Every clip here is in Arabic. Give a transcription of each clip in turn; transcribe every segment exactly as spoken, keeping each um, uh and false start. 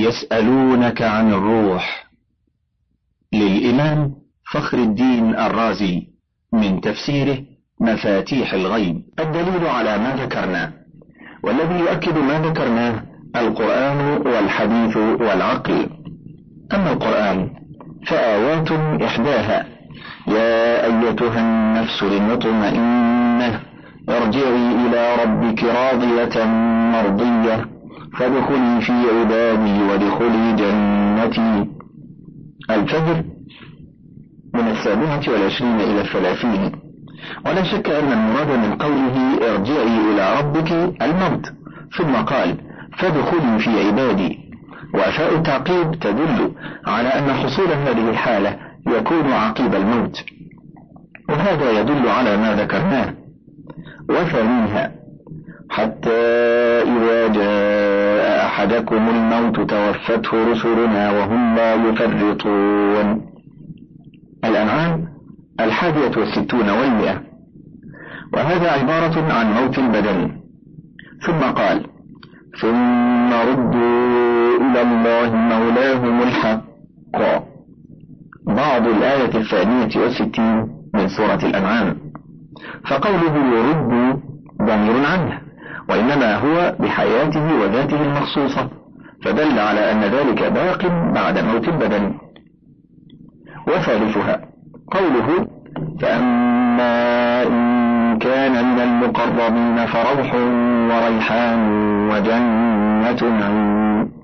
يسألونك عن الروح، للإمام فخر الدين الرازي، من تفسيره مفاتيح الغيب. الدليل على ما ذكرنا، والذي يؤكد ما ذكرناه القرآن والحديث والعقل. أما القرآن فآيات إحداها: يا أيتها النفس المطمئنة ارجعي إلى ربك راضية مرضية فادخلي في عبادي وادخلي جنتي. الفجر من السابعة والعشرين إلى الثلاثين. ولا شك أن المراد من قوله ارجعي إلى ربك الموت، ثم قال فادخلي في عبادي، وفاء التعقيب تدل على أن حصول هذه الحالة يكون عقيب الموت، وهذا يدل على ما ذكرناه. وثانيها: حتى إذا جاء أحدكم الموت توفته رسلنا وهم لا يفرطون. الأنعام الحادية والستون والمئة. وهذا عبارة عن موت البدن. ثم قال ثم ردوا إلى الله مولاهم الحق. بعض الآية الثانية والستين من سورة الأنعام. فقوله يردوا ضمير عنه، وإنما هو بحياته وذاته المخصوصة، فدل على أن ذلك باق بعد موت البدن. وثالثها قوله فأما إن كان من المقربين فروح وريحان وجنة نعيم.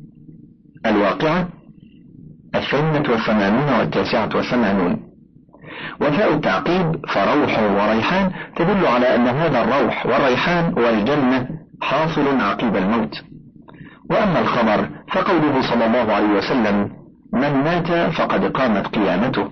الواقعة الثامنة والثمانون والتاسعة والثمانون. وفاء التعقيب فروح وريحان تدل على أن هذا الروح والريحان والجنة حاصل عقيب الموت. وأما الخبر فقوله صلى الله عليه وسلم من مات فقد قامت قيامته.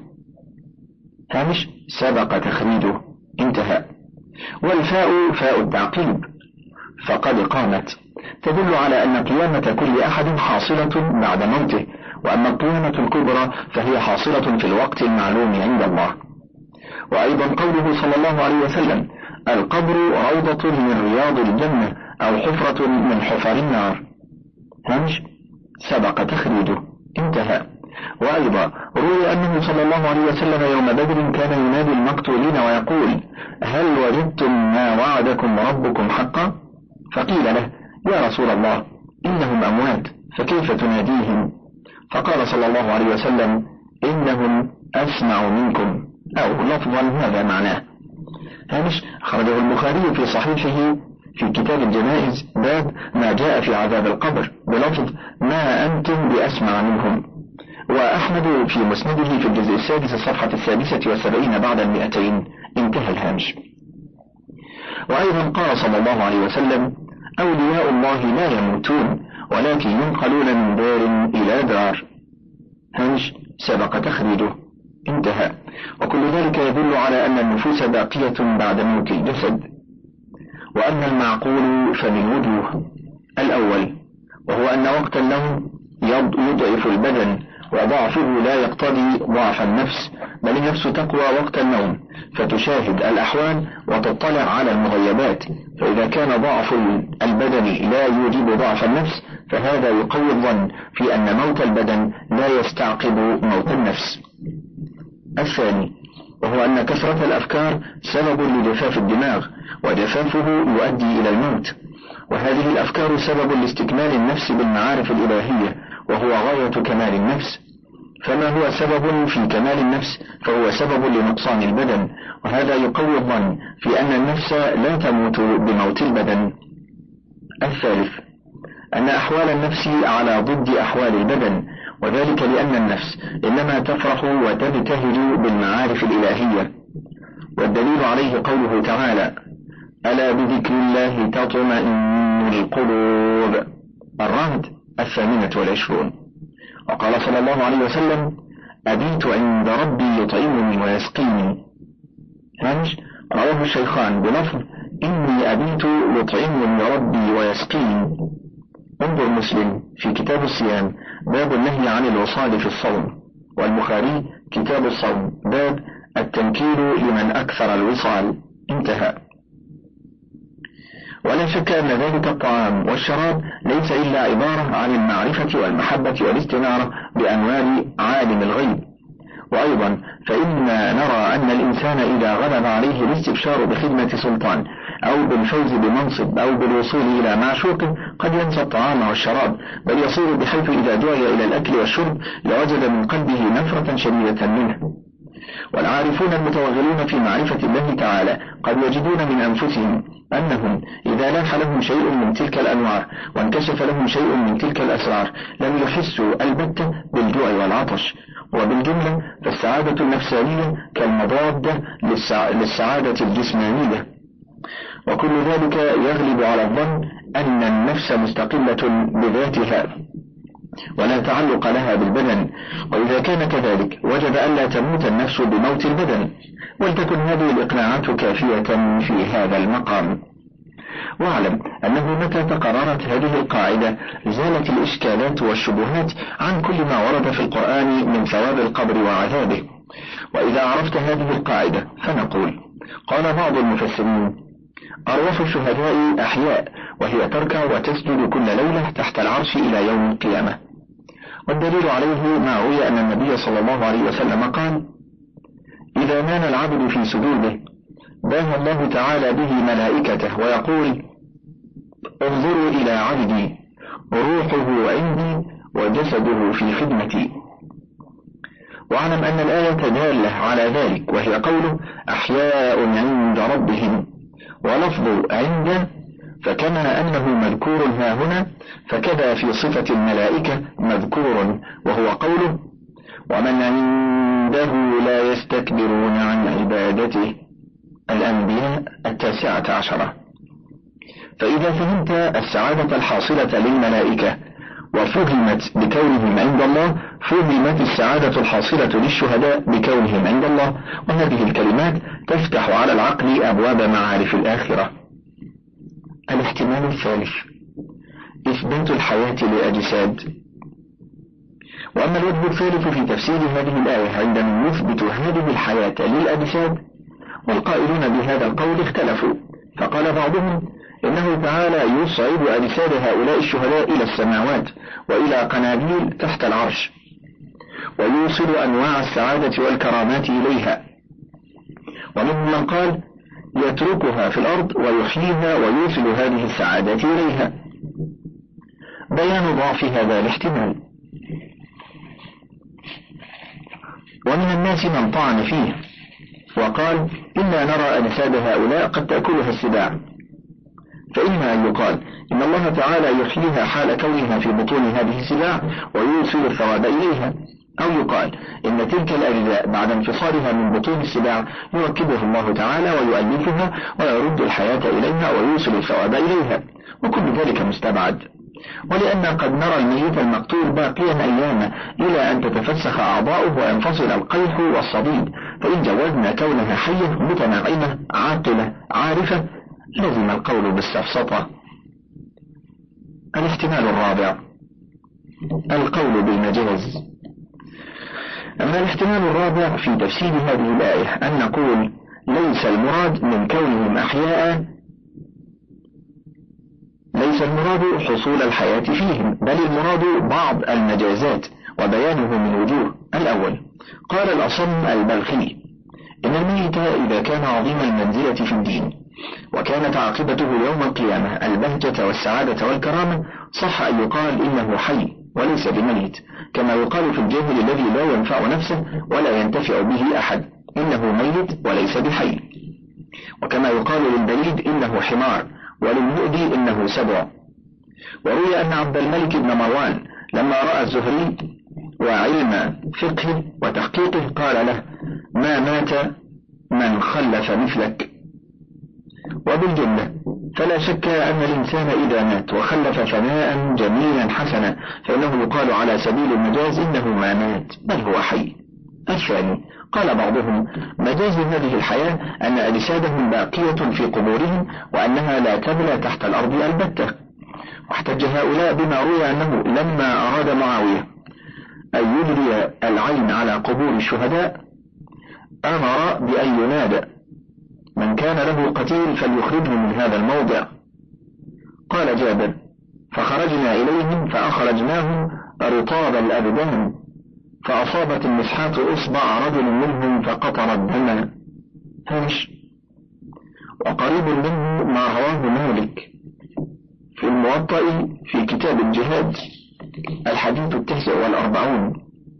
هامش سبق تخريجه، انتهى. والفاء فاء التعقيب فقد قامت تدل على أن قيامة كل أحد حاصلة بعد موته، وأما القيامة الكبرى فهي حاصلة في الوقت المعلوم عند الله. وأيضا قوله صلى الله عليه وسلم القبر روضة من رياض الجنة أو حفرة من حفر النار. هامش سبق تخريجه، انتهى. وأيضا روي أنه صلى الله عليه وسلم يوم بدر كان ينادي المقتولين ويقول هل وجدتم ما وعدكم ربكم حقا؟ فقيل له يا رسول الله إنهم أموات فكيف تناديهم؟ فقال صلى الله عليه وسلم إنهم أسمع منكم، أو لفظا هذا معناه. هامش خرجه البخاري في صحيحه في كتاب الجنائز باب ما جاء في عذاب القبر بلفظ ما أنتم بأسمع منهم. وأحمد في مسنده في الجزء السادس الصفحة السادسة والسبعين بعد المئتين، انتهى الهامش. وأيضا قال صلى الله عليه وسلم أولياء الله لا يموتون ولكن ينقلون من دار إلى دار. هامش سبق تخريجه، انتهى. وكل ذلك يدل على أن النفوس باقية بعد موت الجسد. وأما المعقول فمن وجوه: الأول وهو أن وقت النوم يضعف البدن، وضعفه لا يقتضي ضعف النفس، بل النفس تقوى وقت النوم فتشاهد الأحوال وتطلع على المغيبات، فإذا كان ضعف البدن لا يوجب ضعف النفس فهذا يقوي الظن في أن موت البدن لا يستعقب موت النفس. الثاني وهو أن كثرة الأفكار سبب لجفاف الدماغ، وجفافه يؤدي إلى الموت، وهذه الأفكار سبب لاستكمال النفس بالمعارف الإلهية، وهو غاية كمال النفس. فما هو سبب في كمال النفس فهو سبب لنقصان البدن، وهذا يقوي الظن في أن النفس لا تموت بموت البدن. الثالث أن أحوال النفس على ضد أحوال البدن، وذلك لأن النفس إنما تفرح وتبتهج بالمعارف الإلهية، والدليل عليه قوله تعالى ألا بذكر الله تطمئن القلوب. الرعد الثامنة والعشرون. وقال صلى الله عليه وسلم أبيت عند ربي يطعمني ويسقيني. هامش رواه الشيخان بلفظ إني أبيت يطعمني ربي ويسقيني. انظر مسلم في كتاب الصيام باب النهي عن الوصال في الصوم، والبخاري كتاب الصوم باب التنكيل لمن أكثر الوصال، انتهى. ولا شك أن ذلك الطعام والشراب ليس إلا عبارة عن المعرفة والمحبة والاستنارة بأنوار عالم الغيب. وأيضا فإننا نرى أن الإنسان إذا غلب عليه الاستبشار بخدمة سلطان أو بالفوز بمنصب أو بالوصول إلى معشوق قد ينسى الطعام والشراب، بل يصير بحيث إذا دعي إلى الأكل والشرب لوجد من قلبه نفرة شديدة منه. والعارفون المتوغلون في معرفة الله تعالى قد يجدون من أنفسهم أنهم إذا لاح لهم شيء من تلك الأنوار وانكشف لهم شيء من تلك الأسرار لم يحسوا البتة بالجوع والعطش. وبالجملة فالسعادة النفسانية كالمضادة للسعادة الجسمانية، وكل ذلك يغلب على الظن أن النفس مستقلة بذاتها ولا تعلق لها بالبدن، وإذا كان كذلك وجب ألا تموت النفس بموت البدن، ولتكن هذه الإقناعات كافية في هذا المقام. واعلم أنه متى تقررت هذه القاعدة زالت الإشكالات والشبهات عن كل ما ورد في القرآن من ثواب القبر وعذابه. وإذا عرفت هذه القاعدة فنقول: قال بعض المفسرين: أرواح الشهداء أحياء، وهي تركع وتسجد كل ليلة تحت العرش إلى يوم القيامة. والدليل عليه ما روي أن النبي صلى الله عليه وسلم قال: إذا نام العبد في سجوده باه الله تعالى به ملائكته ويقول: انظروا إلى عبدي روحه عندي وجسده في خدمتي. واعلم أن الآية دالة على ذلك، وهي قوله: أحياء عند ربهم، ولفظ عند فكما أنه مذكور ها هنا فكذا في صفة الملائكة مذكور، وهو قوله: ومن عنده لا يستكبرون عن عبادته، الأنبياء التاسعة عشرة. فإذا فهمت السعادة الحاصلة للملائكة وفهمت بكونهم عند الله، فهمت السعادة الحاصلة للشهداء بكونهم عند الله، وهذه الكلمات تفتح على العقل أبواب معارف الآخرة. الاحتمال الثالث: إثبات الحياة لأجساد. وأما الوجه الثالث في تفسير هذه الآية عندما يثبت هذه الحياة للأجساد، والقائلون بهذا القول اختلفوا، فقال بعضهم إنه تعالى يصعد أجساد هؤلاء الشهداء إلى السماوات وإلى قناديل تحت العرش، ويوصل أنواع السعادة والكرامات إليها. ومنهم من قال يتركها في الأرض ويحييها ويوصل هذه السعادة إليها. بيان ضعف هذا الاحتمال. ومن الناس من طعن فيه وقال إنا نرى أجساد هؤلاء قد تأكلها السباع، فإما أن يقال إن الله تعالى يحييها حال كونها في بطون هذه السباع ويوصل الثواب إليها، أو يقال إن تلك الأجزاء بعد انفصالها من بطون السباع يركبها الله تعالى ويؤلفها ويرد الحياة إليها ويوصل الثواب إليها، وكل ذلك مستبعد. ولأن قد نرى الميت المقتول باقيا أياما إلى أن تتفسخ أعضاؤه وينفصل القيح والصديد، فإن جوزنا كونها حية متناعمة عاقلة عارفة لزم القول بالسفسطة. الاحتمال الرابع: القول بالمجاز. أما الاحتمال الرابع في تفسير هذه الآية أن نقول ليس المراد من كونهم أحياء ليس المراد حصول الحياة فيهم، بل المراد بعض المجازات وبيانه من وجوه. الأول: قال الأصم البلخي إن الميت إذا كان عظيم المنزلة في الدين وكانت عاقبته يوم القيامة البهجة والسعادة والكرامة صح أن يقال إنه حي وليس بميت، كما يقال في الجاهل الذي لا ينفع نفسه ولا ينتفع به أحد إنه ميت وليس بحي، وكما يقال للبليد إنه حمار وللمؤذي إنه سبع. وروي أن عبد الملك بن مروان لما رأى الزهري وعلم فقه وتحقيقه قال له: ما مات من خلف مثلك. وبالجملة فلا شك أن الإنسان إذا مات وخلف فناء جميلا حسنا فإنه يقال على سبيل المجاز إنه ما مات بل هو حي. الثاني: قال بعضهم مجاز هذه الحياة أن أجسادهم باقية في قبورهم وأنها لا تبلى تحت الأرض البتة. واحتج هؤلاء بما روي أنه لما أراد معاوية أن يجري العين على قبور الشهداء أمر بأن ينادى من كان له قتيل فليخرجه من هذا الموضع، قال جابر: فخرجنا إليهم فأخرجناهم رطاب الأبدان، فأصابت المسحات إصبع رجل منهم فقطر الدم. هامش. وقريب منه ما رواه مالك في الموطأ في كتاب الجهاد الحديث التاسع والأربعون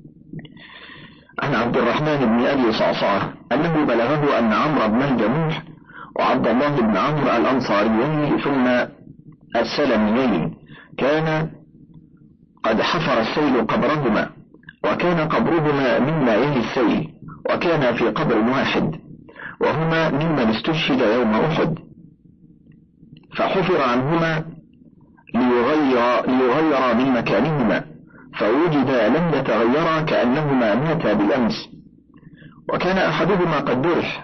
عن عبد الرحمن بن أبي صعصعة أنه بلغه أن عمرو بن الجموح وعبد الله بن عمرو الأنصاريين ثم السلميين كان قد حفر السيل قبرهما، وكان قبرهما مما يلي السيل، وكان في قبر واحد، وهما ممن استشهد يوم أحد، فحفر عنهما ليغير, ليغير من مكانهما، فوجد لم يتغيرا كأنهما ماتا بالأمس. وكان أحدهما قد جرح،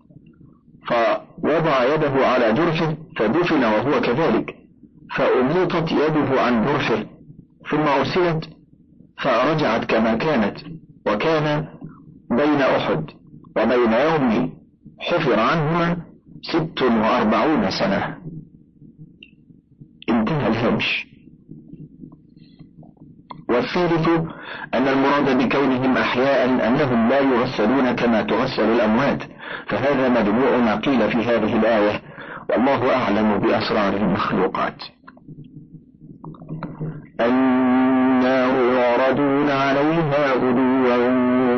فوضع يده على جرحه فدفن وهو كذلك، فأميطت يده عن جرحه ثم أرسلت فرجعت كما كانت، وكان بين أحد وبين يوم حفر عنهما ست وأربعون سنة. انتهى الهمش. والثالث أن المراد بكونهم أحياء أنهم لا يغسلون كما تغسل الأموات، فهذا مجموع ما قيل في هذه الآية، والله أعلم بأسرار المخلوقات. النار يعرضون عليها غدوا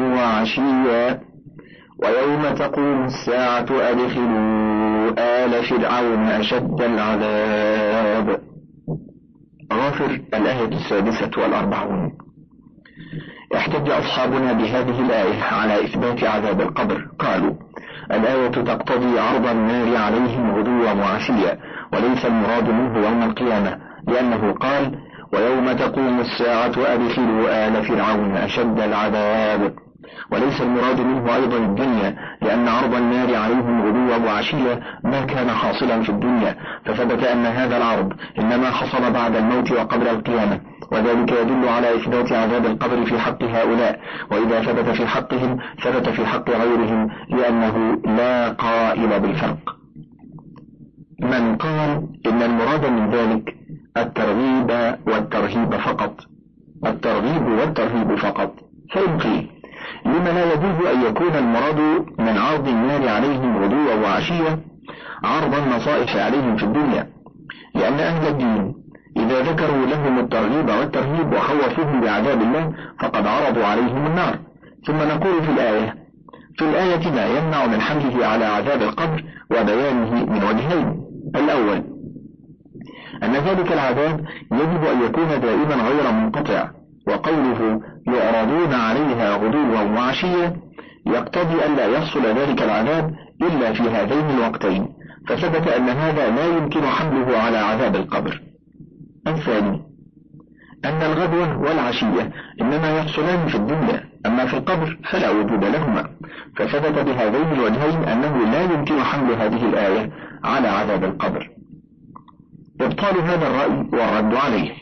وعشيا ويوم تقوم الساعة أدخلوا آل فرعون أشد العذاب. غافر الآية السادسة والأربعون. احتج أصحابنا بهذه الآية على إثبات عذاب القبر، قالوا: الآية تقتضي عرض النار عليهم غدوا وعشيا، وليس المراد منه يوم القيامة، لأنه قال: ويوم تقوم الساعة أدخلوا آل فرعون أشد العذاب، وليس المراد منه أيضا الدنيا، لأن عرض النار عليهم غدوا وعشيا ما كان حاصلا في الدنيا، فثبت أن هذا العرض إنما حصل بعد الموت وقبل القيامة، وذلك يدل على إثبات عذاب القبر في حق هؤلاء، وإذا ثبت في حقهم ثبت في حق غيرهم، لأنه لا قائل بالفرق. من قال إن المراد من ذلك الترغيب والترهيب فقط، الترغيب والترهيب فقط، فإن قيل: لما لا يجوز أن يكون المراد من عرض النار عليهم غدوا وعشيا عرض النصائح عليهم في الدنيا؟ لأن أهل الدين إذا ذكروا لهم الترغيب والترهيب وخوفوهم بعذاب الله فقد عرضوا عليهم النار. ثم نقول في الآية في الآية ما يمنع من حمله على عذاب القبر وبيانه من وجهين: الأول أن ذلك العذاب يجب أن يكون دائما غير منقطع، وقوله يعرضون عليها غدوا وعشيا يقتضي أن لا يحصل ذلك العذاب إلا في هذين الوقتين، فثبت أن هذا لا يمكن حمله على عذاب القبر. الثاني أن الغدوة والعشية إنما يحصلان في الدنيا، أما في القبر فلا وجود لهما، فثبت بهذين الوجهين أنه لا يمكن حمل هذه الآية على عذاب القبر. إبطال هذا الرأي والرد عليه.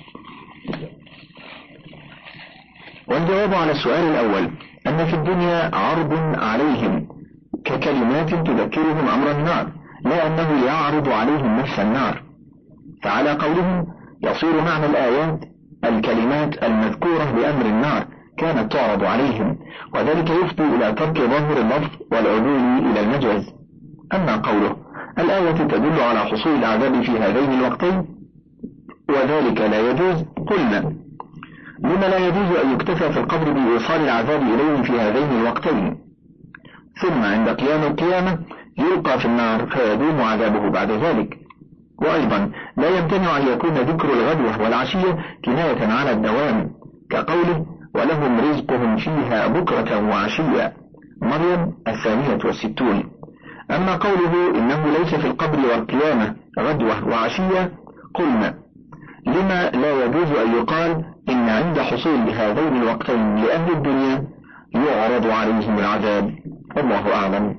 والجواب على السؤال الأول أن في الدنيا عرض عليهم ككلمات تذكرهم أمر النار، لا أنه يعرض عليهم نفس النار، فعلى قولهم يصير معنى الآيات الكلمات المذكورة بأمر النار كانت تعرض عليهم، وذلك يفضي إلى ترك ظاهر اللفظ والعدول إلى المجاز. أما قوله الآية تدل على حصول العذاب في هذين الوقتين وذلك لا يجوز، قلنا: لما لا يجوز أن يكتفى في القبر بإيصال العذاب إليهم في هذين الوقتين، ثم عند قيام القيامة يلقى في النار فيدوم عذابه بعد ذلك. وأيضا لا يمتنع أن يكون ذكر الغدوة والعشية كناية على الدوام، كقوله ولهم رزقهم فيها بكرة وعشية، مريم الثانية والستون. أما قوله إنه ليس في القبر والقيامة غدوة وعشية، قلنا: لما لا يجوز أن يقال إن عند حصول هذين الوقتين لأهل الدنيا يعرض عليهم العذاب، والله أعلم.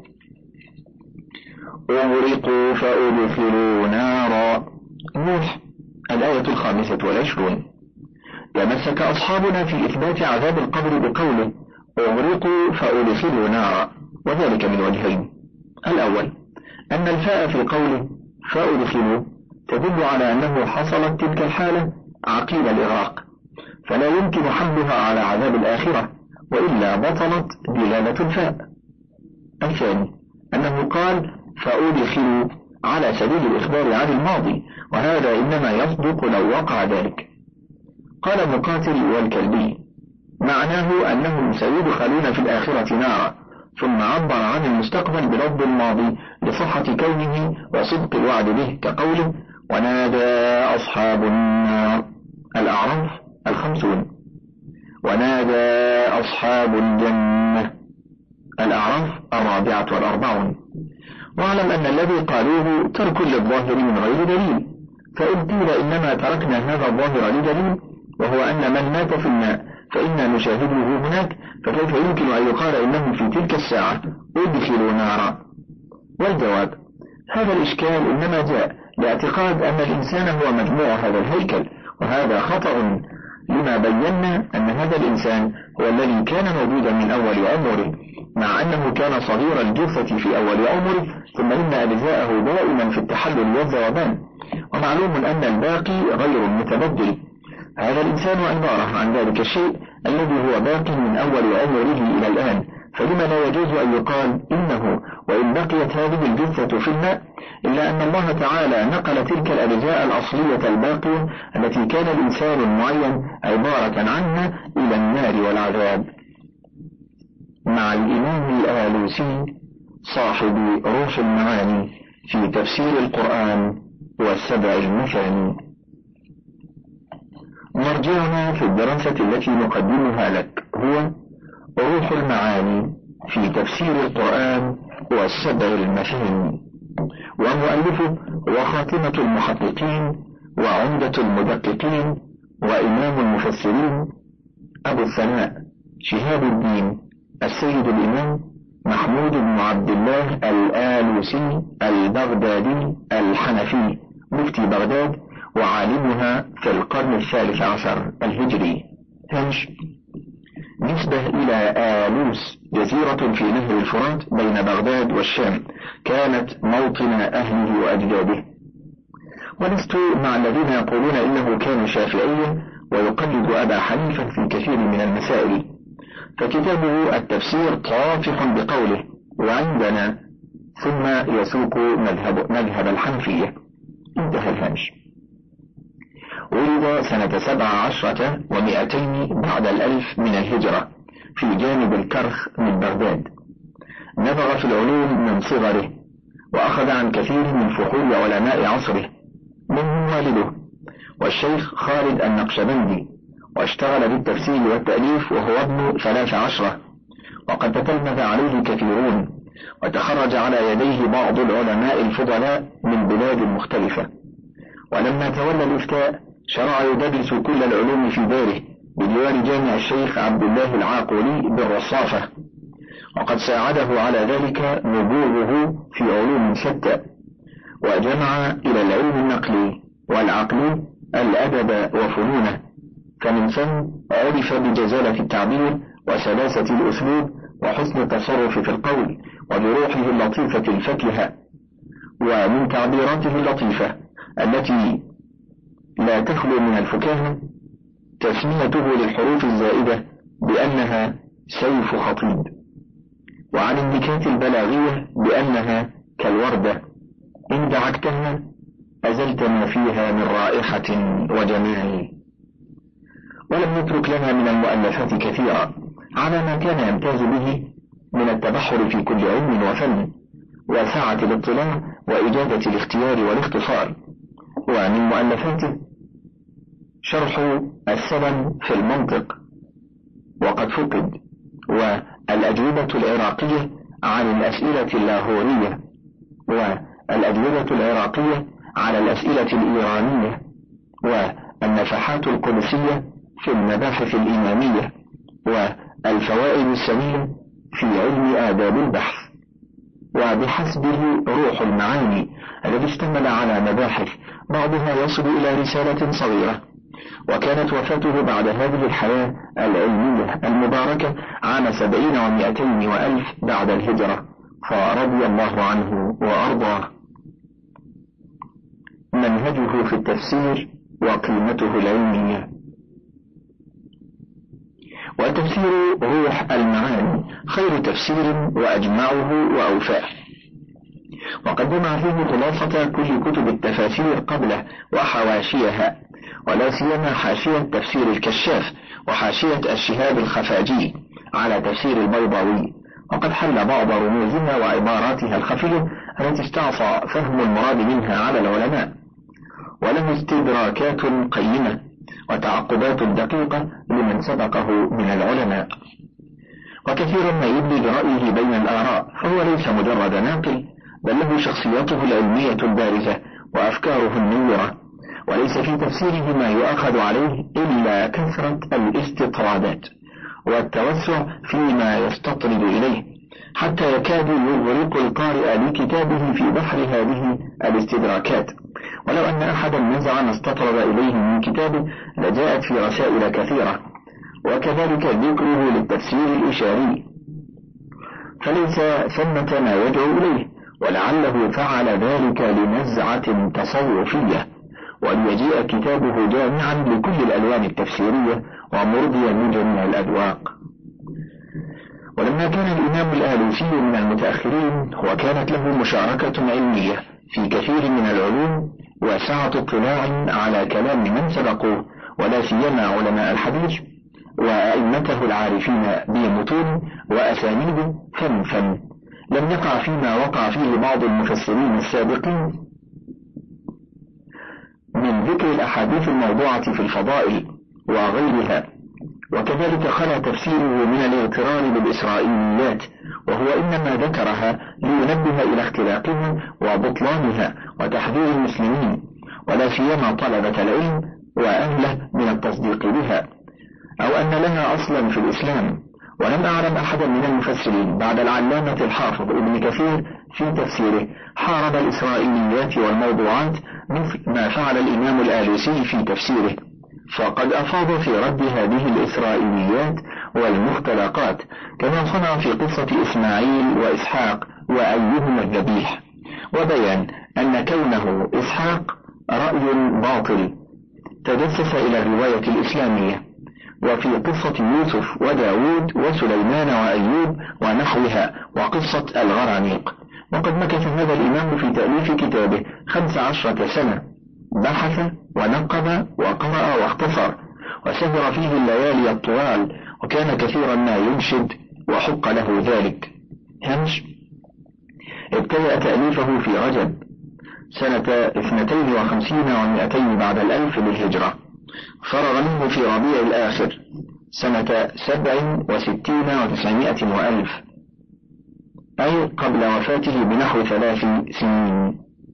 أغرقوا فأدخلوا نارا. نوح الآية الخامسة والعشرون. تمسك أصحابنا في إثبات عذاب القبر بقوله أغرقوا فأدخلوا نارا، وذلك من وجهين: الأول أن الفاء في قوله فأدخلوا تدل على أنه حصلت تلك الحالة عقيل الإغراق، فلا يمكن حملها على عذاب الآخرة، وإلا بطلت دلالة الفاء. الثاني أنه قال فأدخلوا على سبيل الإخبار عن الماضي، وهذا إنما يصدق لو وقع ذلك. قال مقاتل والكلبي معناه أنهم سيدخلون في الآخرة نارا، ثم عبر عن المستقبل بلفظ الماضي لصحة كونه وصدق الوعد به، كقوله ونادى أصحاب النار الأعراف الخمسون، ونادى أصحاب الجنة الأعراف الرابعة والأربعون. واعلم أن الذي قالوه ترك للظاهر من غير دليل، فإن قيل إنما تركنا هذا الظاهر لدليل، وهو أن من مات في الماء فإنا نشاهده هناك، فكيف يمكن أن يقال إنهم في تلك الساعة أدخلوا نارا؟ والجواب هذا الإشكال إنما جاء لاعتقاد أن الإنسان هو مجموع هذا الهيكل، وهذا خطأ، لما بينا أن هذا الإنسان هو الذي كان موجودا من أول عمره، مع أنه كان صغير الجثة في أول عمره، ثم إن أجزاءه دائما في التحلل والذوبان، ومعلوم أن الباقي غير متبدل. هذا الإنسان عبارة عن ذلك الشيء الذي هو باق من أول عمره إلى الآن، فلما لا يجوز أن يقال إنه وإن بقيت هذه الجثة في الماء، إلا أن الله تعالى نقل تلك الأجزاء الأصلية الباقية التي كان الإنسان المعين عبارة عنها إلى النار والعذاب. مع الإمام الآلوسي صاحب روح المعاني في تفسير القرآن والسبع المثاني. مرجعنا في الدراسة التي نقدمها لك هو روح المعاني في تفسير القرآن والسبع المثاني، ومؤلفه وخاتمة المحققين وعمدة المدققين وإمام المفسرين أبو الثناء شهاب الدين السيد الإمام محمود بن عبد الله الآلوسي البغدادي الحنفي، مفتي بغداد وعالمها في القرن الثالث عشر الهجري. هنش نسبة إلى آلوس، جزيرة في نهر الفرات بين بغداد والشام، كانت موطن أهله وأجداده. ولست مع الذين يقولون إنه كان شافعيا ويقلد أبا حنيفة في كثير من المسائل، فكتابه التفسير طافح بقوله وعندنا، ثم يسوق مذهب, مذهب الحنفية. انتهى الهامش. ولد سنة سبع عشرة ومئتين بعد الألف من الهجرة في جانب الكرخ من بغداد. نبغ في العلوم من صغره، وأخذ عن كثير من فحول علماء عصره، منهم والده والشيخ خالد النقشبندي، واشتغل بالتفسير والتأليف وهو ابن ثلاث عشرة، وقد تتلمذ عليه كثيرون، وتخرج على يديه بعض العلماء الفضلاء من بلاد مختلفة. ولما تولى الإفتاء شرع يدرس كل العلوم في داره بديوان جامع الشيخ عبد الله العاقولي بالرصافة، وقد ساعده على ذلك نبوغه في علوم شتى، وجمع إلى العلم النقلي والعقلي الأدب وفنونه، فمن ثم عرف بجزالة التعبير وسلاسة الأسلوب وحسن التصرف في القول وبروحه اللطيفة الفكهة، ومن تعبيراته اللطيفة التي لا تخلو من الفكاهة تسميته للحروف الزائدة بأنها سيف خطيب، وعن النكات البلاغية بأنها كالوردة إن دعكتها أزلت ما فيها من رائحة وجمال. ولم يترك لنا من المؤلفات كثيرا على ما كان يمتاز به من التبحر في كل علم وفن وسعة الاطلاع وإجادة الاختيار والاختصار. ومن مؤلفاته شرح السلم في المنطق وقد فقد، والأجوبة العراقية عن الأسئلة اللاهورية، والأجوبة العراقية على الأسئلة الإيرانية، والنفحات القدسية في المباحث الإمامية، والفوائد السمية في علم آداب البحث. وبحسبه روح المعاني الذي اشتمل على مباحث بعضها يصل إلى رسالة صغيرة. وكانت وفاته بعد هذه الحياة العلمية المباركة عام سبعين ومئتين وألف بعد الهجرة، فرضي الله عنه وأرضاه. منهجه في التفسير وقيمته العلمية. وتفسير روح المعاني خير تفسير وأجمعه وأوفاه، وقد جمع فيه خلاصة كل كتب التفاسير قبله وحواشيها، ولا سيما حاشية تفسير الكشاف وحاشية الشهاب الخفاجي على تفسير البيضاوي، وقد حل بعض رموزها وعباراتها الخفية التي استعصى فهم المراد منها على العلماء، وله استدراكات قيمة وتعقبات دقيقة لمن سبقه من العلماء، وكثيرا ما يبدي برأيه بين الآراء، فهو ليس مجرد ناقل، بل له شخصيته العلمية البارزة وأفكاره النورة، وليس في تفسيره ما يؤخذ عليه إلا كثرة الاستطرادات والتوسع فيما يستطرد إليه، حتى يكاد يغرق القارئ لكتابه في بحر هذه الاستدراكات، ولو أن أحدا نزع ما استطرد إليه من كتابه لجاءت في رسائل كثيرة، وكذلك ذكره للتفسير الإشاري، فليس ثمة ما يدعو إليه، ولعله فعل ذلك لنزعة تصوفية، وليجيء كتابه جامعا لكل الألوان التفسيرية ومرضيا لجميع الأذواق. ولما كان الإمام الآلوسي من المتأخرين وكانت له مشاركة علمية في كثير من العلوم وسعة اطلاع على كلام من سبقوه، ولا سيما علماء الحديث وأئمته العارفين بمتون وأسانيد فن فن، لم يقع فيما وقع فيه بعض المفسرين السابقين من ذكر الأحاديث الموضوعة في الفضائل وغيرها، وكذلك خلا تفسيره من الاغترار بالإسرائيليات، وهو إنما ذكرها لينبه إلى اختلاقها وبطلانها وتحذير المسلمين ولا سيما طلبة العلم وأهله من التصديق بها، أو أن لها أصلا في الإسلام. ولم أعلم أحدا من المفسرين بعد العلامة الحافظ ابن كثير في تفسيره حارب الإسرائيليات والموضوعات مثل ما فعل الإمام الآلوسي في تفسيره، فقد أفاض في رد هذه الإسرائيليات والمختلقات، كما صنع في قصة إسماعيل وإسحاق وأيهما الذبيح، وبيان أن كونه إسحاق رأي باطل تجسس إلى الرواية الإسلامية، وفي قصة يوسف وداود وسليمان وأيوب ونحوها وقصة الغرانيق. وقد مكث هذا الإمام في تأليف كتابه خمس عشرة سنة، بحث ونقب وقرأ واختصر، وسهر فيه الليالي الطوال، وكان كثيرا ما ينشد وحق له ذلك. هامش: ابتدأ تأليفه في رجب سنة اثنتين وخمسين ومائتين بعد الألف للهجرة، فرغ منه في ربيع الآخر سنة سبع وستين وتسعمائة وألف، أي قبل وفاته بنحو ثلاث سنين.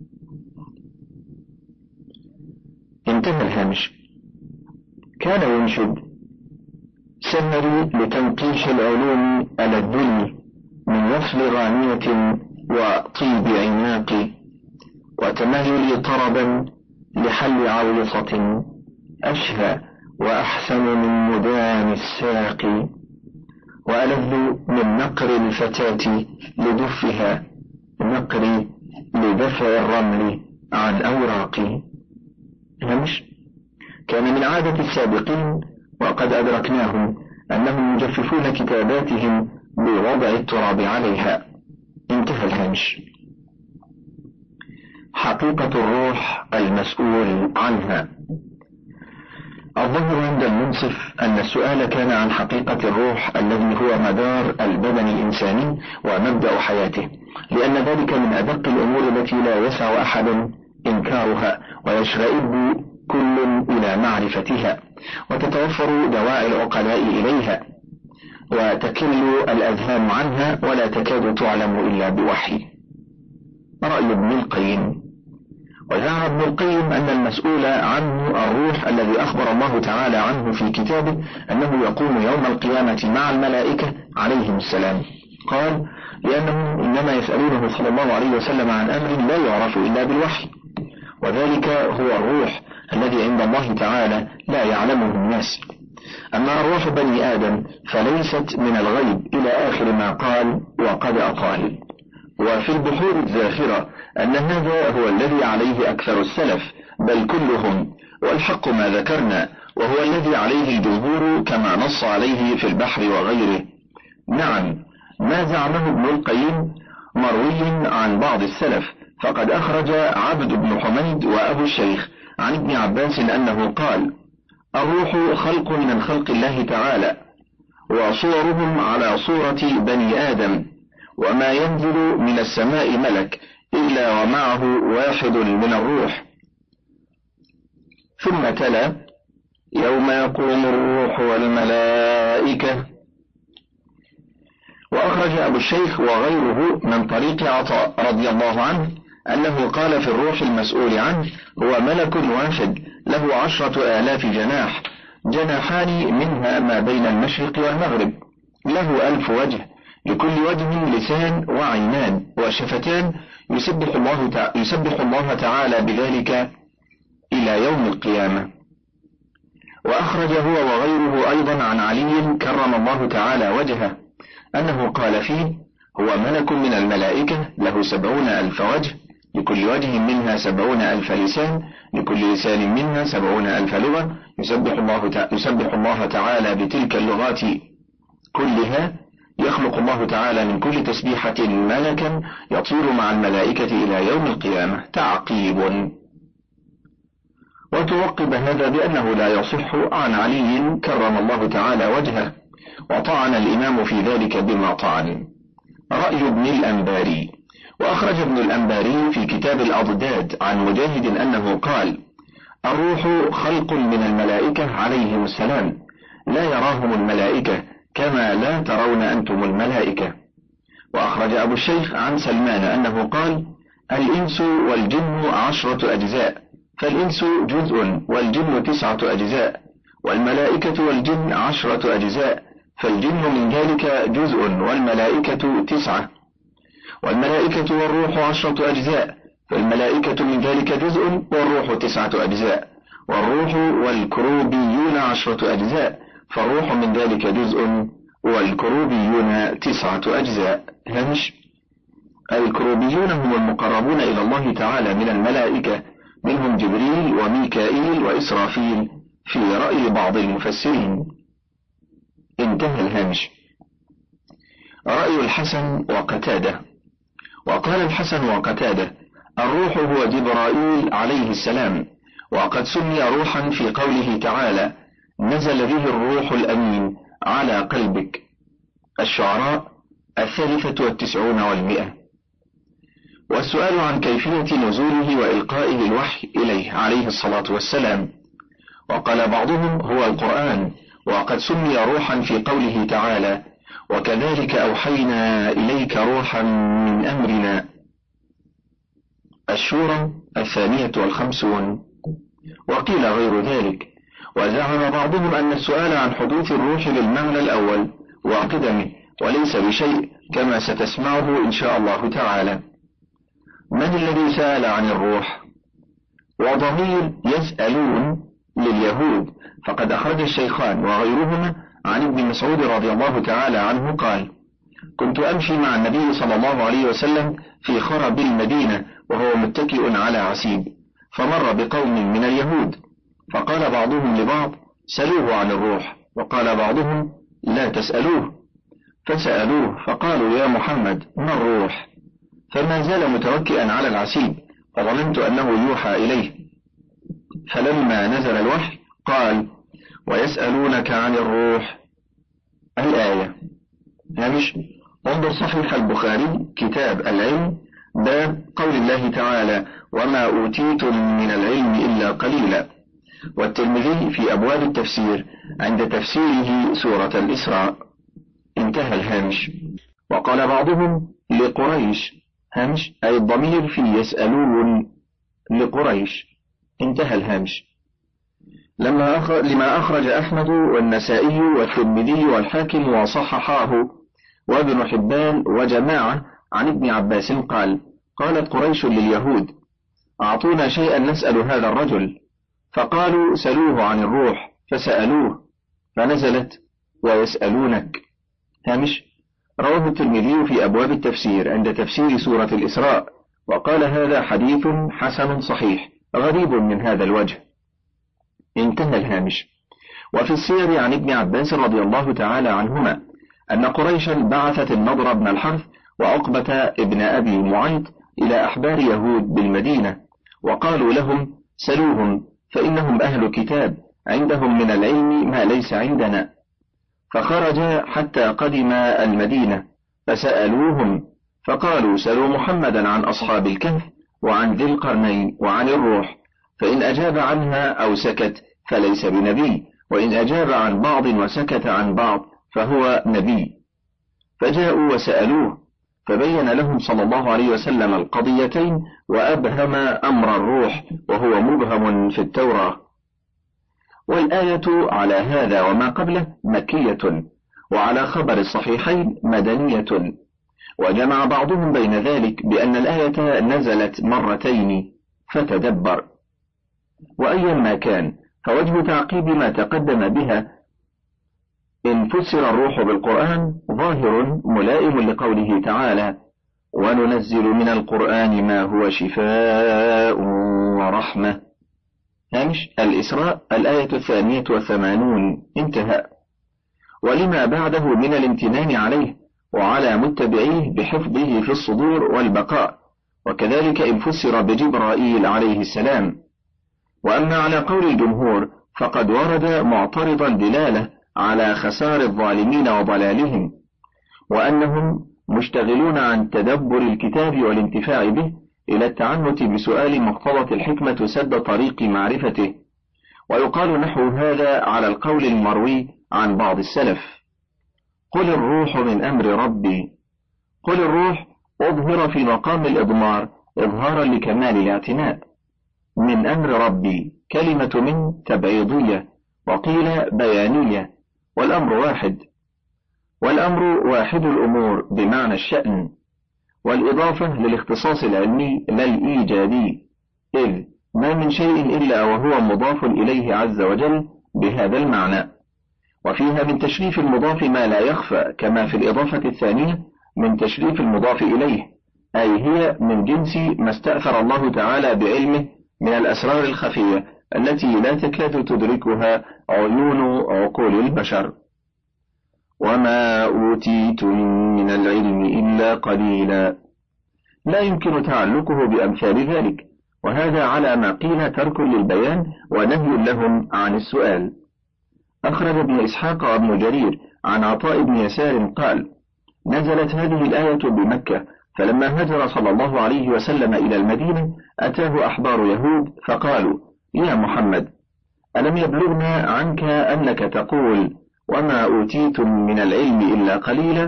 انتهى الهامش. كان ينشد: سمري لتنقيح العلوم ألذني من وصل غانية وطيب عناقي، وتمهلي طربا لحل عويصة أشهى وأحسن من مدام الساق، وألذ من نقر الفتاة لدفها نقري لدفع الرمل عن أوراقي. همش: كان من عادة السابقين وقد أدركناهم أنهم يجففون كتاباتهم بوضع التراب عليها. انتهى الهامش. حقيقة الروح المسؤول عنها. الظاهر عند المنصف أن السؤال كان عن حقيقة الروح الذي هو مدار البدن الإنساني ومبدأ حياته، لأن ذلك من أدق الأمور التي لا يسع أحد إنكارها، ويشغب كل إلى معرفتها، وتتوفر دواعي العقلاء إليها، وتكل الأذهان عنها، ولا تكاد تعلم إلا بوحي. رأي ابن القيم. وزعم ابن القيم أن المسؤول عنه الروح الذي أخبر الله تعالى عنه في كتابه أنه يقوم يوم القيامة مع الملائكة عليهم السلام. قال: لأنهم إنما يسألونه صلى الله عليه وسلم عن أمر لا يعرف إلا بالوحي، وذلك هو الروح الذي عند الله تعالى لا يعلمه الناس. أما أرواح بني آدم فليست من الغيب إلى آخر ما قال وقد أطال. وفي البحور الزاخرة أن هذا هو الذي عليه أكثر السلف بل كلهم، والحق ما ذكرنا وهو الذي عليه الجمهور كما نص عليه في البحر وغيره. نعم، ما زعمه ابن القيم مروي عن بعض السلف، فقد أخرج عبد بن حميد وأبو الشيخ عن ابن عباس أنه قال: الروح خلق من خلق الله تعالى، وصورهم على صورة بني آدم، وما ينزل من السماء ملك إلا ومعه واحد من الروح. ثم تلا: يوم يقوم الروح والملائكة. وأخرج أبو الشيخ وغيره من طريق عطاء رضي الله عنه أنه قال في الروح المسؤول عنه: هو ملك واحد له عشرة آلاف جناح، جناحان منها ما بين المشرق والمغرب، له ألف وجه، لكل وجه لسان وعينان وشفتان، يسبح الله, تع... يسبح الله تعالى بذلك إلى يوم القيامة. وأخرج هو وغيره أيضا عن علي كرم الله تعالى وجهه أنه قال فيه: هو ملك من الملائكة له سبعون ألف وجه، لكل وجه منها سبعون ألف لسان، لكل لسان منها سبعون ألف لغة، يسبح الله, تع... يسبح الله تعالى بتلك اللغات كلها، يخلق الله تعالى من كل تسبيحة ملكا يطير مع الملائكة إلى يوم القيامة. تعقيب. وتوقب هذا بأنه لا يصح عن علي كرم الله تعالى وجهه، وطعن الإمام في ذلك بما طعن. رأي ابن الأنباري. وأخرج ابن الأنباري في كتاب الأضداد عن مجاهد أنه قال: الروح خلق من الملائكة عليهم السلام، لا يراهم الملائكة كما لا ترون أنتم الملائكة. وأخرج أبو الشيخ عن سلمان أنه قال: الإنس والجن عشرة أجزاء، فالإنس جزء والجن تسعة أجزاء، والملائكة والجن عشرة أجزاء، فالجن من ذلك جزء والملائكة تسعة، والملائكة والروح عشرة أجزاء، فالملائكة من ذلك جزء والروح تسعة أجزاء، والروح والكروبيون عشرة أجزاء، فالروح من ذلك جزء والكروبيون تسعة أجزاء. هامش: الكروبيون هم المقربون إلى الله تعالى من الملائكة، منهم جبريل وميكائيل وإسرافيل في رأي بعض المفسرين. انتهى الهامش. رأي الحسن وقتادة. وقال الحسن وقتادة: الروح هو جبرائيل عليه السلام، وقد سمي روحا في قوله تعالى: نزل به الروح الأمين على قلبك. الشعراء الثالثة والتسعون والمئة. والسؤال عن كيفية نزوله وإلقائه الوحي إليه عليه الصلاة والسلام. وقال بعضهم: هو القرآن، وقد سمي روحا في قوله تعالى: وكذلك أوحينا إليك روحا من أمرنا. الشورى الثانية والخمسون. وقيل غير ذلك، وزعم بعضهم أن السؤال عن حدوث الروح للمعنى الأول وقدمه وليس بشيء، كما ستسمعه إن شاء الله تعالى. من الذي سأل عن الروح؟ وضمير يسألون لليهود، فقد أخرج الشيخان وغيرهما عن ابن مسعود رضي الله تعالى عنه قال: كنت أمشي مع النبي صلى الله عليه وسلم في خرب المدينة وهو متكئ على عسيب، فمر بقوم من اليهود، فقال بعضهم لبعض: سألوه عن الروح، وقال بعضهم: لا تسألوه، فسألوه فقالوا: يا محمد ما الروح؟ فما زال متوكئا على العسيب، فظننت أنه يوحى إليه، فلما نزل الوحي قال: ويسألونك عن الروح. الآية. هامش: انظر صحيح البخاري كتاب العلم، باب قول الله تعالى: وما أوتيتم من العلم إلا قليلا. والترمذي في أبواب التفسير عند تفسيره سورة الإسراء. انتهى الهامش. وقال بعضهم: لقريش. هامش: أي الضمير في يسألون لقريش. انتهى الهامش. لما أخرج لما أخرج أحمد والنسائي والترمذي والحاكم وصححاه وابن حبان وجماعة عن ابن عباس قال: قالت قريش لليهود: أعطونا شيئا نسأل هذا الرجل، فقالوا: سألوه عن الروح، فسألوه، فنزلت: ويسألونك. هامش: رواه الترمذي في أبواب التفسير عند تفسير سورة الإسراء، وقال هذا حديث حسن صحيح غريب من هذا الوجه. انتهى الهامش. وفي السير عن ابن عباس رضي الله تعالى عنهما أن قريشا بعثت النضر بن الحرث وعقبة ابن أبي معيط إلى أحبار يهود بالمدينة، وقالوا لهم: سلوهم فإنهم أهل كتاب عندهم من العلم ما ليس عندنا. فخرج حتى قدم المدينة فسألوهم فقالوا: سلوا محمدا عن أصحاب الكهف وعن ذي القرنين وعن الروح، فإن أجاب عنها أو سكت فليس بنبي، وإن أجاب عن بعض وسكت عن بعض فهو نبي. فجاءوا وسألوه فبين لهم صلى الله عليه وسلم القضيتين، وأبهم أمر الروح وهو مبهم في التوراة. والآية على هذا وما قبله مكية، وعلى خبر الصحيحين مدنية، وجمع بعضهم بين ذلك بأن الآية نزلت مرتين فتدبر. وأيا ما كان فوجه تعقيب ما تقدم بها إن فسر الروح بالقرآن ظاهر ملائم لقوله تعالى: وننزل من القرآن ما هو شفاء ورحمة. هامش الإسراء الآية الثانية والثمانون. انتهى. ولما بعده من الامتنان عليه وعلى متبعيه بحفظه في الصدور والبقاء، وكذلك إن فسر بجبرائيل عليه السلام. وأما على قول الجمهور فقد ورد معترضا دلالة على خسار الظالمين وضلالهم، وأنهم مشتغلون عن تدبر الكتاب والانتفاع به إلى التعنت بسؤال مقتضى الحكمة سد طريق معرفته. ويقال نحو هذا على القول المروي عن بعض السلف: قل الروح من أمر ربي. قل الروح أظهر في مقام الإضمار إظهارا لكمال الاعتناء. من أمر ربي كلمة من تبعيضية، وقيل بيانية، والأمر واحد، والأمر واحد الأمور بمعنى الشأن، والإضافة للاختصاص العلمي لا الإيجادي، إذ ما من شيء إلا وهو مضاف إليه عز وجل بهذا المعنى. وفيها من تشريف المضاف ما لا يخفى، كما في الإضافة الثانية من تشريف المضاف إليه، أي هي من جنس ما استأثر الله تعالى بعلمه من الأسرار الخفية التي لا تكاد تدركها عيون عقول البشر. وما أوتيتم من العلم إلا قليلا، لا يمكن تعلقه بأمثال ذلك، وهذا على ما قيل ترك للبيان ونهي لهم عن السؤال. أخرج ابن إسحاق وابن جرير عن عطاء بن يسار قال: نزلت هذه الآية بمكة، فلما هاجر صلى الله عليه وسلم إلى المدينة أتاه أحبار يهود فقالوا: يا محمد، ألم يبلغنا عنك أنك تقول وما أوتيتم من العلم إلا قليلا؟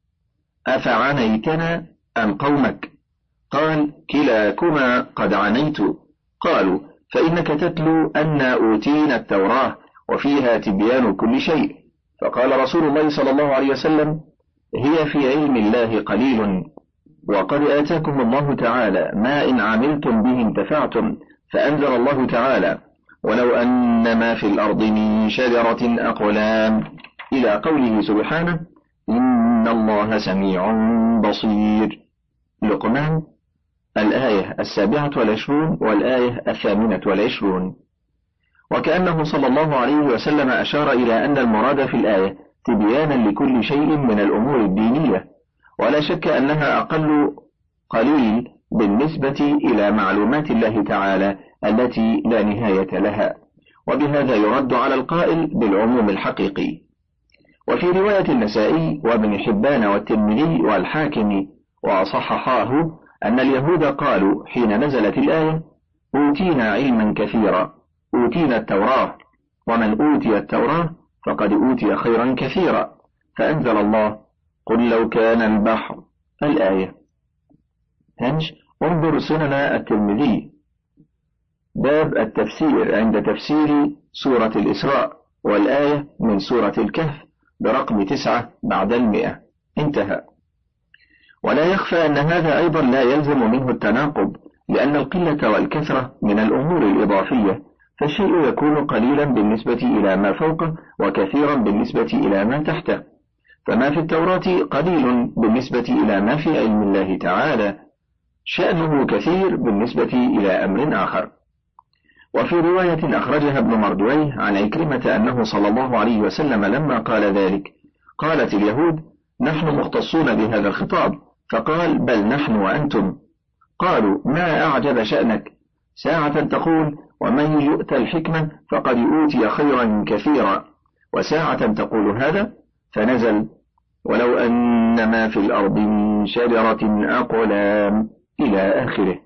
أفعنيتنا أم قومك؟ قال: كلاكما قد عنيت. قالوا: فإنك تتلو أن أوتينا التوراة وفيها تبيان كل شيء. فقال رسول الله صلى الله عليه وسلم: هي في علم الله قليل، وقد آتاكم الله تعالى ما إن عملتم به انتفعتم. فأنزل الله تعالى: ولو أن ما في الأرض من شجرة أقلام، إلى قوله سبحانه: إن الله سميع بصير. لقمان الآية السابعة والعشرون والآية الثامنة والعشرون. وكأنه صلى الله عليه وسلم أشار إلى أن المراد في الآية تبيانا لكل شيء من الأمور الدينية، ولا شك أنها أقل قليل بالنسبة إلى معلومات الله تعالى التي لا نهاية لها، وبهذا يرد على القائل بالعموم الحقيقي. وفي رواية النسائي وابن حبان والترمذي والحاكم وصححاه أن اليهود قالوا حين نزلت الآية: أوتينا علما كثيرا، أوتينا التوراة، ومن أوتي التوراة فقد أوتي خيرا كثيرا. فأنزل الله: قل لو كان البحر، الآية. هنش انظر سنن الترمذي، باب التفسير عند تفسير سورة الإسراء، والآية من سورة الكهف برقم تسعة بعد المئة. انتهى. ولا يخفى أن هذا أيضا لا يلزم منه التناقض، لأن القلة والكثرة من الأمور الإضافية، فالشيء يكون قليلا بالنسبة إلى ما فوقه وكثيرا بالنسبة إلى ما تحته. فما في التوراة قليل بالنسبة إلى ما في علم الله تعالى، شأنه كثير بالنسبة إلى أمر آخر. وفي رواية أخرجها ابن مردويه عن عكرمة أنه صلى الله عليه وسلم لما قال ذلك قالت اليهود: نحن مختصون بهذا الخطاب، فقال: بل نحن وأنتم. قالوا: ما أعجب شأنك، ساعة تقول: ومن يؤت الحكمة فقد أوتي خيرا كثيرا، وساعة تقول هذا، فنزل: ولو أن ما في الأرض من شجرة أقلام إلى آخره.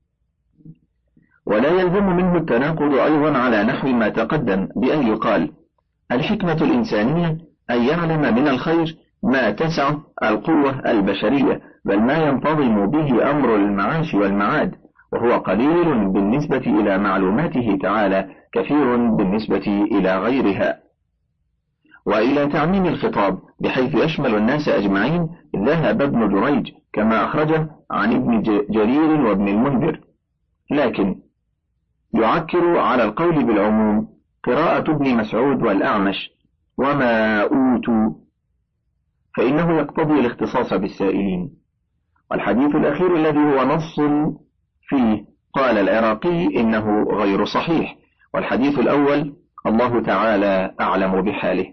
ولا يلزم منه التناقض أيضا على نحو ما تقدم، بأن يقال: الحكمة الإنسانية أن يعلم من الخير ما تسع القوة البشرية، بل ما ينتظم به أمر المعاش والمعاد، وهو قليل بالنسبة إلى معلوماته تعالى، كثير بالنسبة إلى غيرها. وإلى تعميم الخطاب بحيث يشمل الناس أجمعين ذهب ابن جريج كما أخرجه عن ابن جرير وابن المنذر، لكن يعكر على القول بالعموم قراءة ابن مسعود والأعمش: وما أوتوا، فإنه يقتضي الاختصاص بالسائلين. والحديث الأخير الذي هو نص فيه قال العراقي إنه غير صحيح، والحديث الأول الله تعالى أعلم بحاله.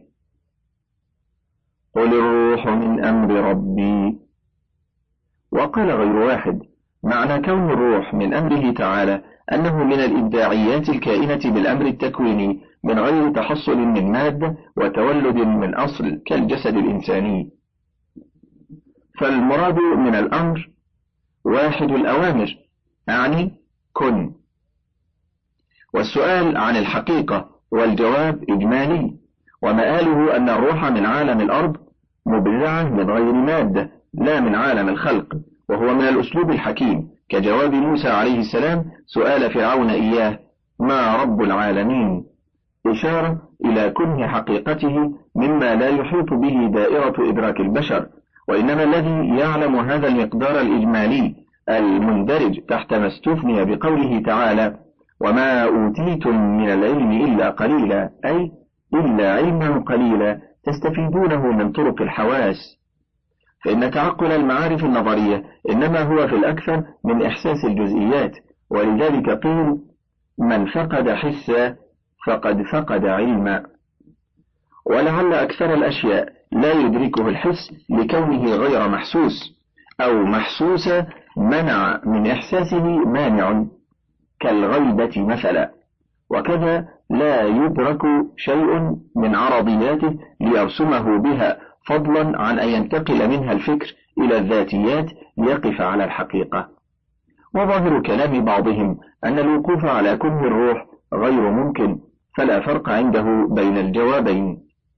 قل الروح من أمر ربي. وقال غير واحد معنى كون الروح من أمره تعالى أنه من الإبداعيات الكائنة بالأمر التكويني من غير تحصل من مادة وتولد من أصل كالجسد الإنساني. فالمراد من الأمر واحد الأوامر، أعني كن. والسؤال عن الحقيقة والجواب إجمالي، ومآله أن الروح من عالم الأرض مبدعة من غير مادة لا من عالم الخلق، وهو من الأسلوب الحكيم كجواب موسى عليه السلام سؤال فرعون إياه: ما رب العالمين، إشارة إلى كنه حقيقته مما لا يحيط به دائرة إدراك البشر، وإنما الذي يعلم هذا المقدار الإجمالي المندرج تحت ما استثني بقوله تعالى: وما أوتيتم من العلم إلا قليلا، أي إلا علما قليلا تستفيدونه من طرق الحواس. فإن تعقل المعارف النظرية إنما هو في الأكثر من إحساس الجزئيات، ولذلك قيل: من فقد حسا فقد فقد علما. ولعل أكثر الأشياء لا يدركه الحس لكونه غير محسوس، أو محسوسا منع من إحساسه مانع كالغيبة مثلا، وكذا لا يدرك شيء من عرضياته ليرسمه بها، فضلا عن أن ينتقل منها الفكر إلى الذاتيات ليقف على الحقيقة. وظاهر كلام بعضهم أن الوقوف على كنه الروح غير ممكن، فلا فرق عنده بين الجوابين.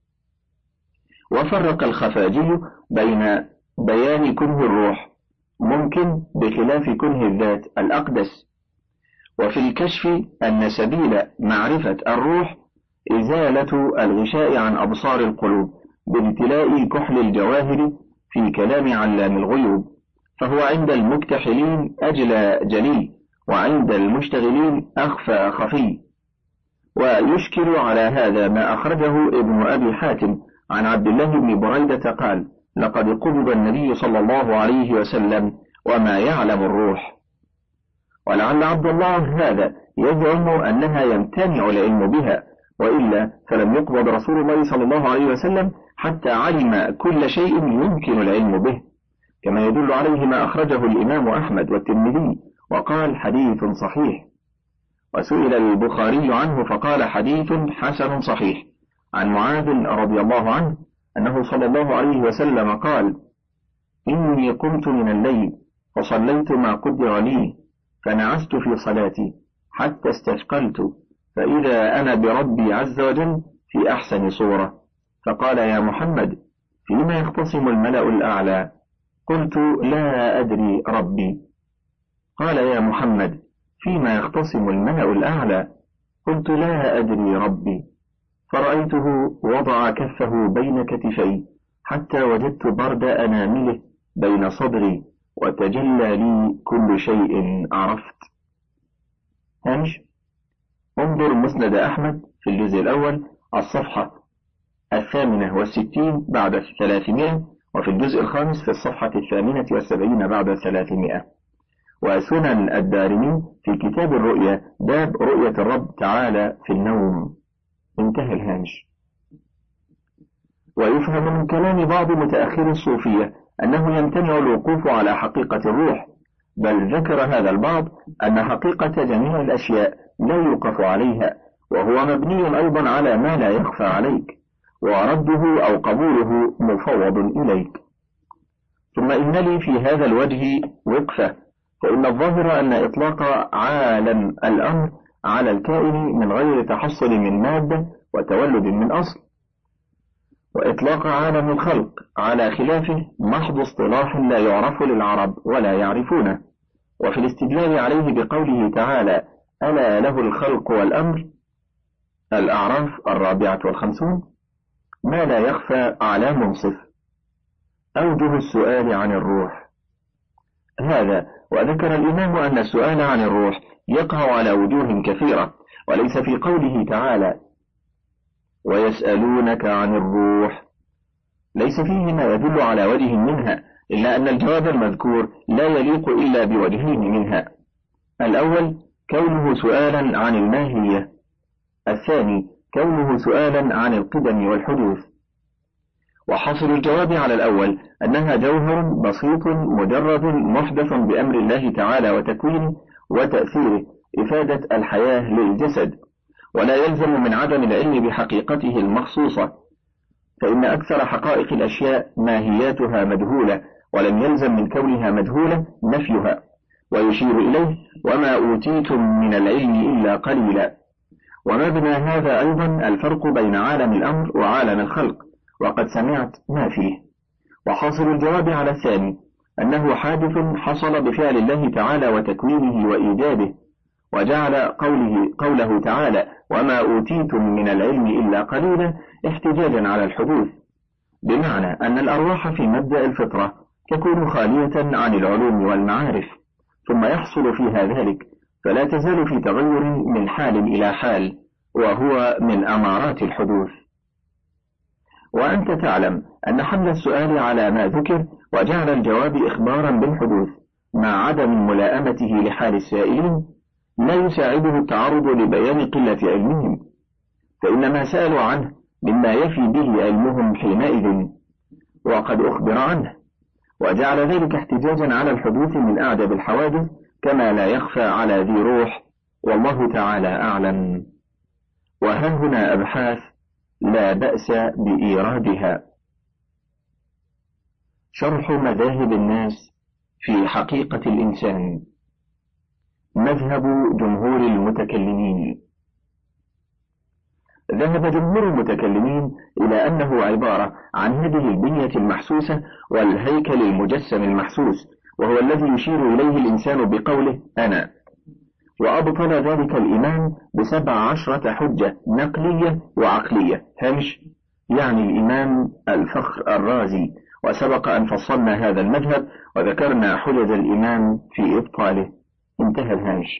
وفرق الخفاجي بين بيان كنه الروح ممكن بخلاف كنه الذات الأقدس. وفي الكشف أن سبيل معرفة الروح إزالة الغشاء عن أبصار القلوب بامتلاء كحل الجواهر في كلام علام الغيوب، فهو عند المكتحلين أجلى جلي، وعند المشتغلين أخفى خفي. ويشكل على هذا ما أخرجه ابن أبي حاتم عن عبد الله بن بريدة قال: لقد قبض النبي صلى الله عليه وسلم وما يعلم الروح. ولعل عبد الله هذا يزعم أنها يمتنع العلم بها، وإلا فلم يقبض رسول الله صلى الله عليه وسلم حتى علم كل شيء يمكن العلم به، كما يدل عليه ما أخرجه الإمام أحمد والترمذي وقال: حديث صحيح. وسئل البخاري عنه فقال: حديث حسن صحيح. عن معاذ رضي الله عنه أنه صلى الله عليه وسلم قال: إني قمت من الليل فصليت ما قدر لي، فنعست في صلاتي حتى استثقلت، فإذا أنا بربي عز وجل في أحسن صورة، فقال: يا محمد، فيما يختصم الملأ الأعلى؟ قلت: لا أدري ربي. قال: يا محمد، فيما يختصم الملأ الأعلى؟ قلت: لا أدري ربي. فرأيته وضع كفه بين كتفي حتى وجدت برد أنامله بين صدري، وتجلى لي كل شيء عرفت. هامش: انظر مسند أحمد في الجزء الأول الصفحة الثامنة والستين بعد الثلاثمائة، وفي الجزء الخامس في الصفحة الثامنة والسبعين بعد الثلاثمائة. وسنن الدارمي في كتاب الرؤيا باب رؤية الرب تعالى في النوم. انتهى الهامش. ويفهم من كلام بعض متأخر الصوفية أنه يمتنع الوقوف على حقيقة الروح، بل ذكر هذا البعض أن حقيقة جميع الأشياء لا يوقف عليها، وهو مبني أيضا على ما لا يخفى عليك، ورده أو قبوله مفوض إليك. ثم إن لي في هذا الوجه وقفة، فإن الظاهر أن إطلاق عالم الأمر على الكائن من غير تحصل من مادة وتولد من أصل، وإطلاق عالم الخلق على خلافه محض اصطلاح لا يعرف للعرب ولا يعرفونه. وفي الاستدلال عليه بقوله تعالى ألا له الخلق والأمر، الأعراف الرابعة والخمسون، ما لا يخفى على منصف. أوجه السؤال عن الروح هذا، وذكر الإمام أن السؤال عن الروح يقع على وجوه كثيرة، وليس في قوله تعالى ويسألونك عن الروح ليس فيه ما يدل على وجه منها، إلا أن الجواب المذكور لا يليق إلا بوجهين منها: الأول كونه سؤالا عن الماهية، الثاني كونه سؤالا عن القدم والحدوث. وحاصل الجواب على الأول أنها جوهر بسيط مجرد محدث بأمر الله تعالى وتكوينه وتأثيره إفادة الحياة للجسد، ولا يلزم من عدم العلم بحقيقته المخصوصة، فإن أكثر حقائق الأشياء ماهياتها مجهولة، ولم يلزم من كونها مجهولة نفيها. ويشير إليه وما أوتيتم من العلم إلا قليلا. ومبنى هذا أيضا الفرق بين عالم الأمر وعالم الخلق، وقد سمعت ما فيه. وحاصل الجواب على الثاني أنه حادث حصل بفعل الله تعالى وتكوينه وإيجاده، وجعل قوله, قوله تعالى وما أوتيتم من العلم إلا قليلا احتجاجا على الحدوث، بمعنى أن الأرواح في مبدأ الفطرة تكون خالية عن العلوم والمعارف، ثم يحصل فيها ذلك، فلا تزال في تغير من حال إلى حال، وهو من أمارات الحدوث. وأنت تعلم أن حمل السؤال على ما ذكر وجعل الجواب إخبارا بالحدوث مع عدم ملائمته لحال السائلين لا يساعده التعرض لبيان قلة علمهم، فإن ما سألوا عنه مما يفي به علمهم حينئذ، وقد أخبر عنه، وجعل ذلك احتجاجا على الحدوث من أعجب الحوادث كما لا يخفى على ذي روح، والله تعالى أعلم. وها هنا أبحاث لا بأس بإيرادها. شرح مذاهب الناس في حقيقة الإنسان. مذهب جمهور المتكلمين. ذهب جمهور المتكلمين إلى أنه عبارة عن هذه البنية المحسوسة والهيكل المجسم المحسوس، وهو الذي يشير إليه الإنسان بقوله أنا. وأبطل ذلك الإمام بسبع عشرة حجة نقلية وعقلية. هامش يعني الإمام الفخر الرازي، وسبق أن فصلنا هذا المذهب وذكرنا حجج الإمام في إبطاله. انتهى الهامش.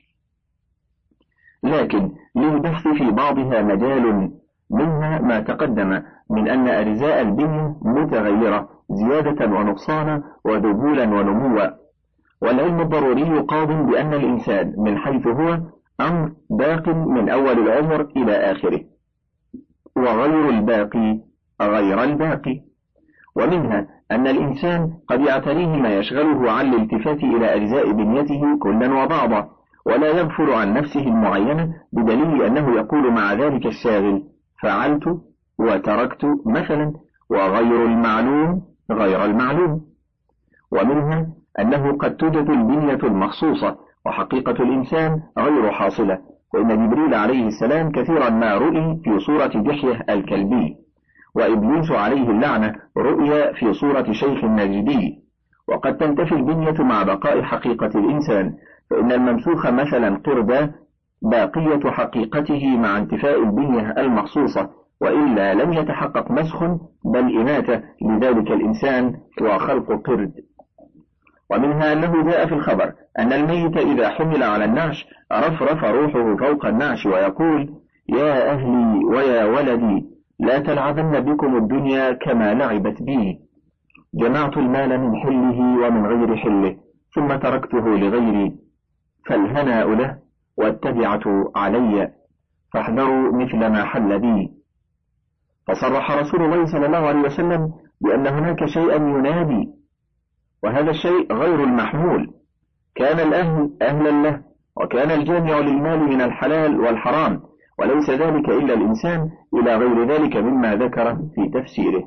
لكن للبحث في بعضها مجال، منها ما تقدم من أن أجزاء البنية متغيرة زيادة ونقصانا وذبولا ونموا، والعلم الضروري قاض بأن الإنسان من حيث هو أمر باق من أول العمر إلى آخره، وغير الباقي غير الباقي. ومنها أن الإنسان قد يعتريه ما يشغله عن الالتفات إلى أجزاء بنيته كلا وبعضا، ولا يغفر عن نفسه المعينة، بدليل أنه يقول مع ذلك الشاغل فعلت وتركت مثلا، وغير المعلوم غير المعلوم. ومنها أنه قد توجد البنية المخصوصة وحقيقة الإنسان غير حاصلة، فإن جبريل عليه السلام كثيرا ما رؤي في صورة دحية الكلبي، وإبليس عليه اللعنة رؤيا في صورة شيخ نجدي. وقد تنتفي البنية مع بقاء حقيقة الإنسان، فإن الممسوخ مثلا قردة باقية حقيقته مع انتفاء البنية المخصوصة، وإلا لم يتحقق مسخ بل إماتة لذلك الإنسان وخلق قرد. ومنها أنه جاء في الخبر أن الميت إذا حمل على النعش رفرف روحه فوق النعش ويقول يا أهلي ويا ولدي، لا تلعبن بكم الدنيا كما لعبت بي، جمعت المال من حله ومن غير حله ثم تركته لغيري، فالهناء له والتبعة علي، فاحذروا مثل ما حل بي. فصرح رسول الله صلى الله عليه وسلم بأن هناك شيئا ينادي، وهذا الشيء غير المحمول، كان الأهل أهلا له، وكان الجامع للمال من الحلال والحرام، وليس ذلك إلا الإنسان إلى غير ذلك مما ذكر في تفسيره.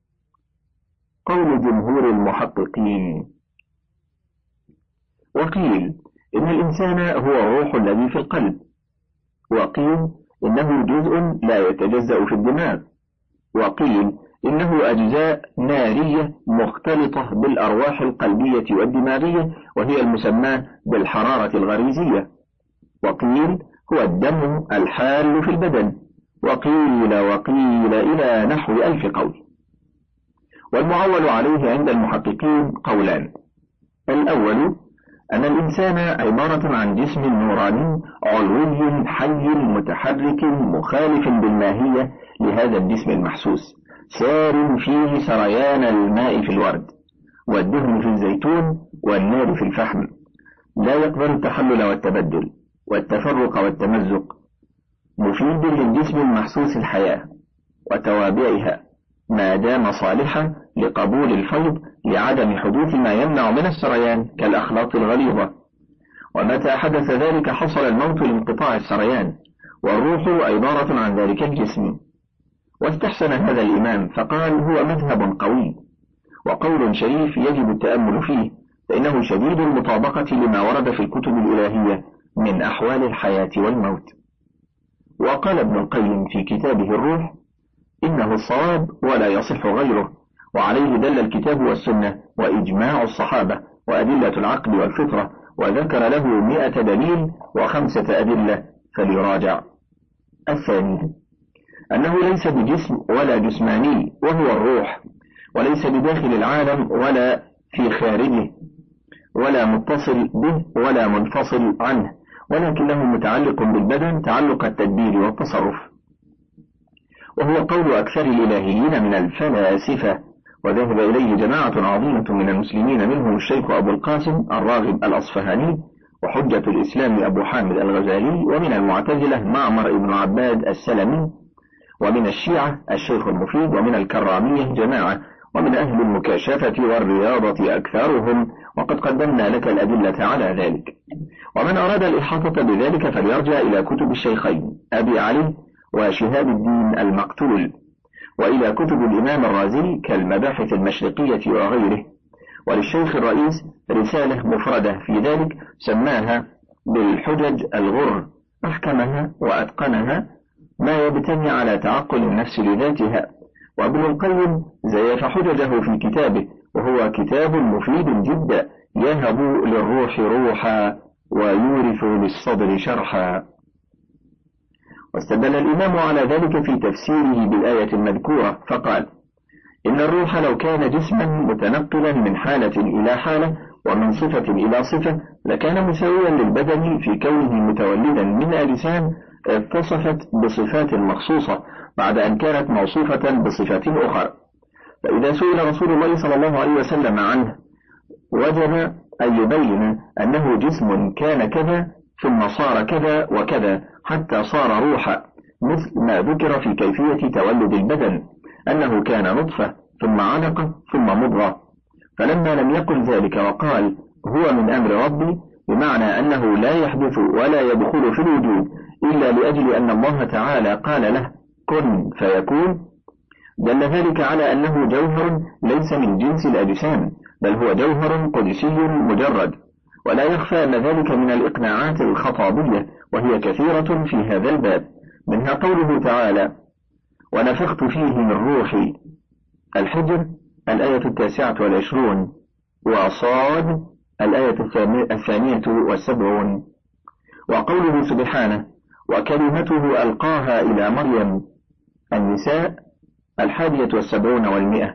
قول جمهور المحققين: وقيل إن الإنسان هو الروح الذي في القلب، وقيل إنه جزء لا يتجزأ في الدماغ، وقيل إنه أجزاء نارية مختلطة بالأرواح القلبية والدماغية، وهي المسمى بالحرارة الغريزية، وقيل هو الدم الحال في البدن، وقيل وقيل إلى نحو ألف قول. والمعول عليه عند المحققين قولان: الأول أن الإنسان عبارة عن جسم نوراني علوي حي متحرك مخالف بالماهية لهذا الجسم المحسوس، سار فيه سريان الماء في الورد والدهن في الزيتون والنار في الفحم، لا يقبل التحلل والتبدل والتفرق والتمزق، مفيد للجسم المحسوس الحياة وتوابعها ما دام صالحا لقبول الفيض لعدم حدوث ما يمنع من السريان كالأخلاط الغليظة، ومتى حدث ذلك حصل الموت لانقطاع السريان، والروح عبارة عن ذلك الجسم. واستحسن هذا الإمام فقال: هو مذهب قوي وقول شريف يجب التأمل فيه، فإنه شديد المطابقة لما ورد في الكتب الإلهية من أحوال الحياة والموت. وقال ابن القيم في كتابه الروح: إنه الصواب ولا يصح غيره، وعليه دل الكتاب والسنة وإجماع الصحابة وأدلة العقل والفطرة، وذكر له مئة دليل وخمسة أدلة فليراجع. الثاني أنه ليس بجسم ولا جسماني وهو الروح، وليس بداخل العالم ولا في خارجه، ولا متصل به ولا منفصل عنه، ولكنه متعلق بالبدن تعلق التدبير والتصرف، وهو قول أكثر الإلهيين من الفلاسفة، وذهب إليه جماعة عظيمة من المسلمين منهم الشيخ أبو القاسم الراغب الأصفهاني وحجة الإسلام أبو حامد الغزالي، ومن المعتزلة معمر ابن عباد السلمي، ومن الشيعة الشيخ المفيد، ومن الكرامية جماعة، ومن أهل المكاشفة والرياضة أكثرهم، وقد قدمنا لك الأدلة على ذلك. ومن أراد الإحاطة بذلك فليرجع إلى كتب الشيخين أبي علي وشهاب الدين المقتول، وإلى كتب الإمام الرازي كالمباحث المشرقية وغيره. وللشيخ الرئيس رسالة مفردة في ذلك سماها بالحجج الغر، أحكمها وأتقنها ما يبتني على تعقل النفس لذاتها. وابن القيم زيف حججه في كتابه، وهو كتاب مفيد جدا يهب للروح روحا ويورث للصدر شرحا. واستدل الإمام على ذلك في تفسيره بالآية المذكورة فقال: إن الروح لو كان جسما متنقلا من حالة إلى حالة ومن صفة إلى صفة لكان مساويا للبدن في كونه متولدا من أجسام اتصفت بصفات مخصوصة بعد أن كانت موصوفة بصفات أخرى. فإذا سئل رسول الله صلى الله عليه وسلم عنه وجب أن يبين أنه جسم كان كذا ثم صار كذا وكذا حتى صار روحا، مثل ما ذكر في كيفية تولد البدن أنه كان نطفة ثم علقة ثم مضغة. فلما لم يقل ذلك وقال هو من أمر ربي، بمعنى أنه لا يحدث ولا يدخل في الوجود إلا لأجل أن الله تعالى قال له كن فيكون، دل ذلك على أنه جوهر ليس من جنس الأجسام، بل هو جوهر قدسي مجرد. ولا يخفى أن ذلك من الإقناعات الخطابية، وهي كثيرة في هذا الباب، منها قوله تعالى ونفخت فيه من روحي، الحجر الآية التاسعة والعشرون، وصاد الآية الثانية والسبعون، وقوله سبحانه وكلمته ألقاها إلى مريم، النساء الحادية والسبعون والمئة.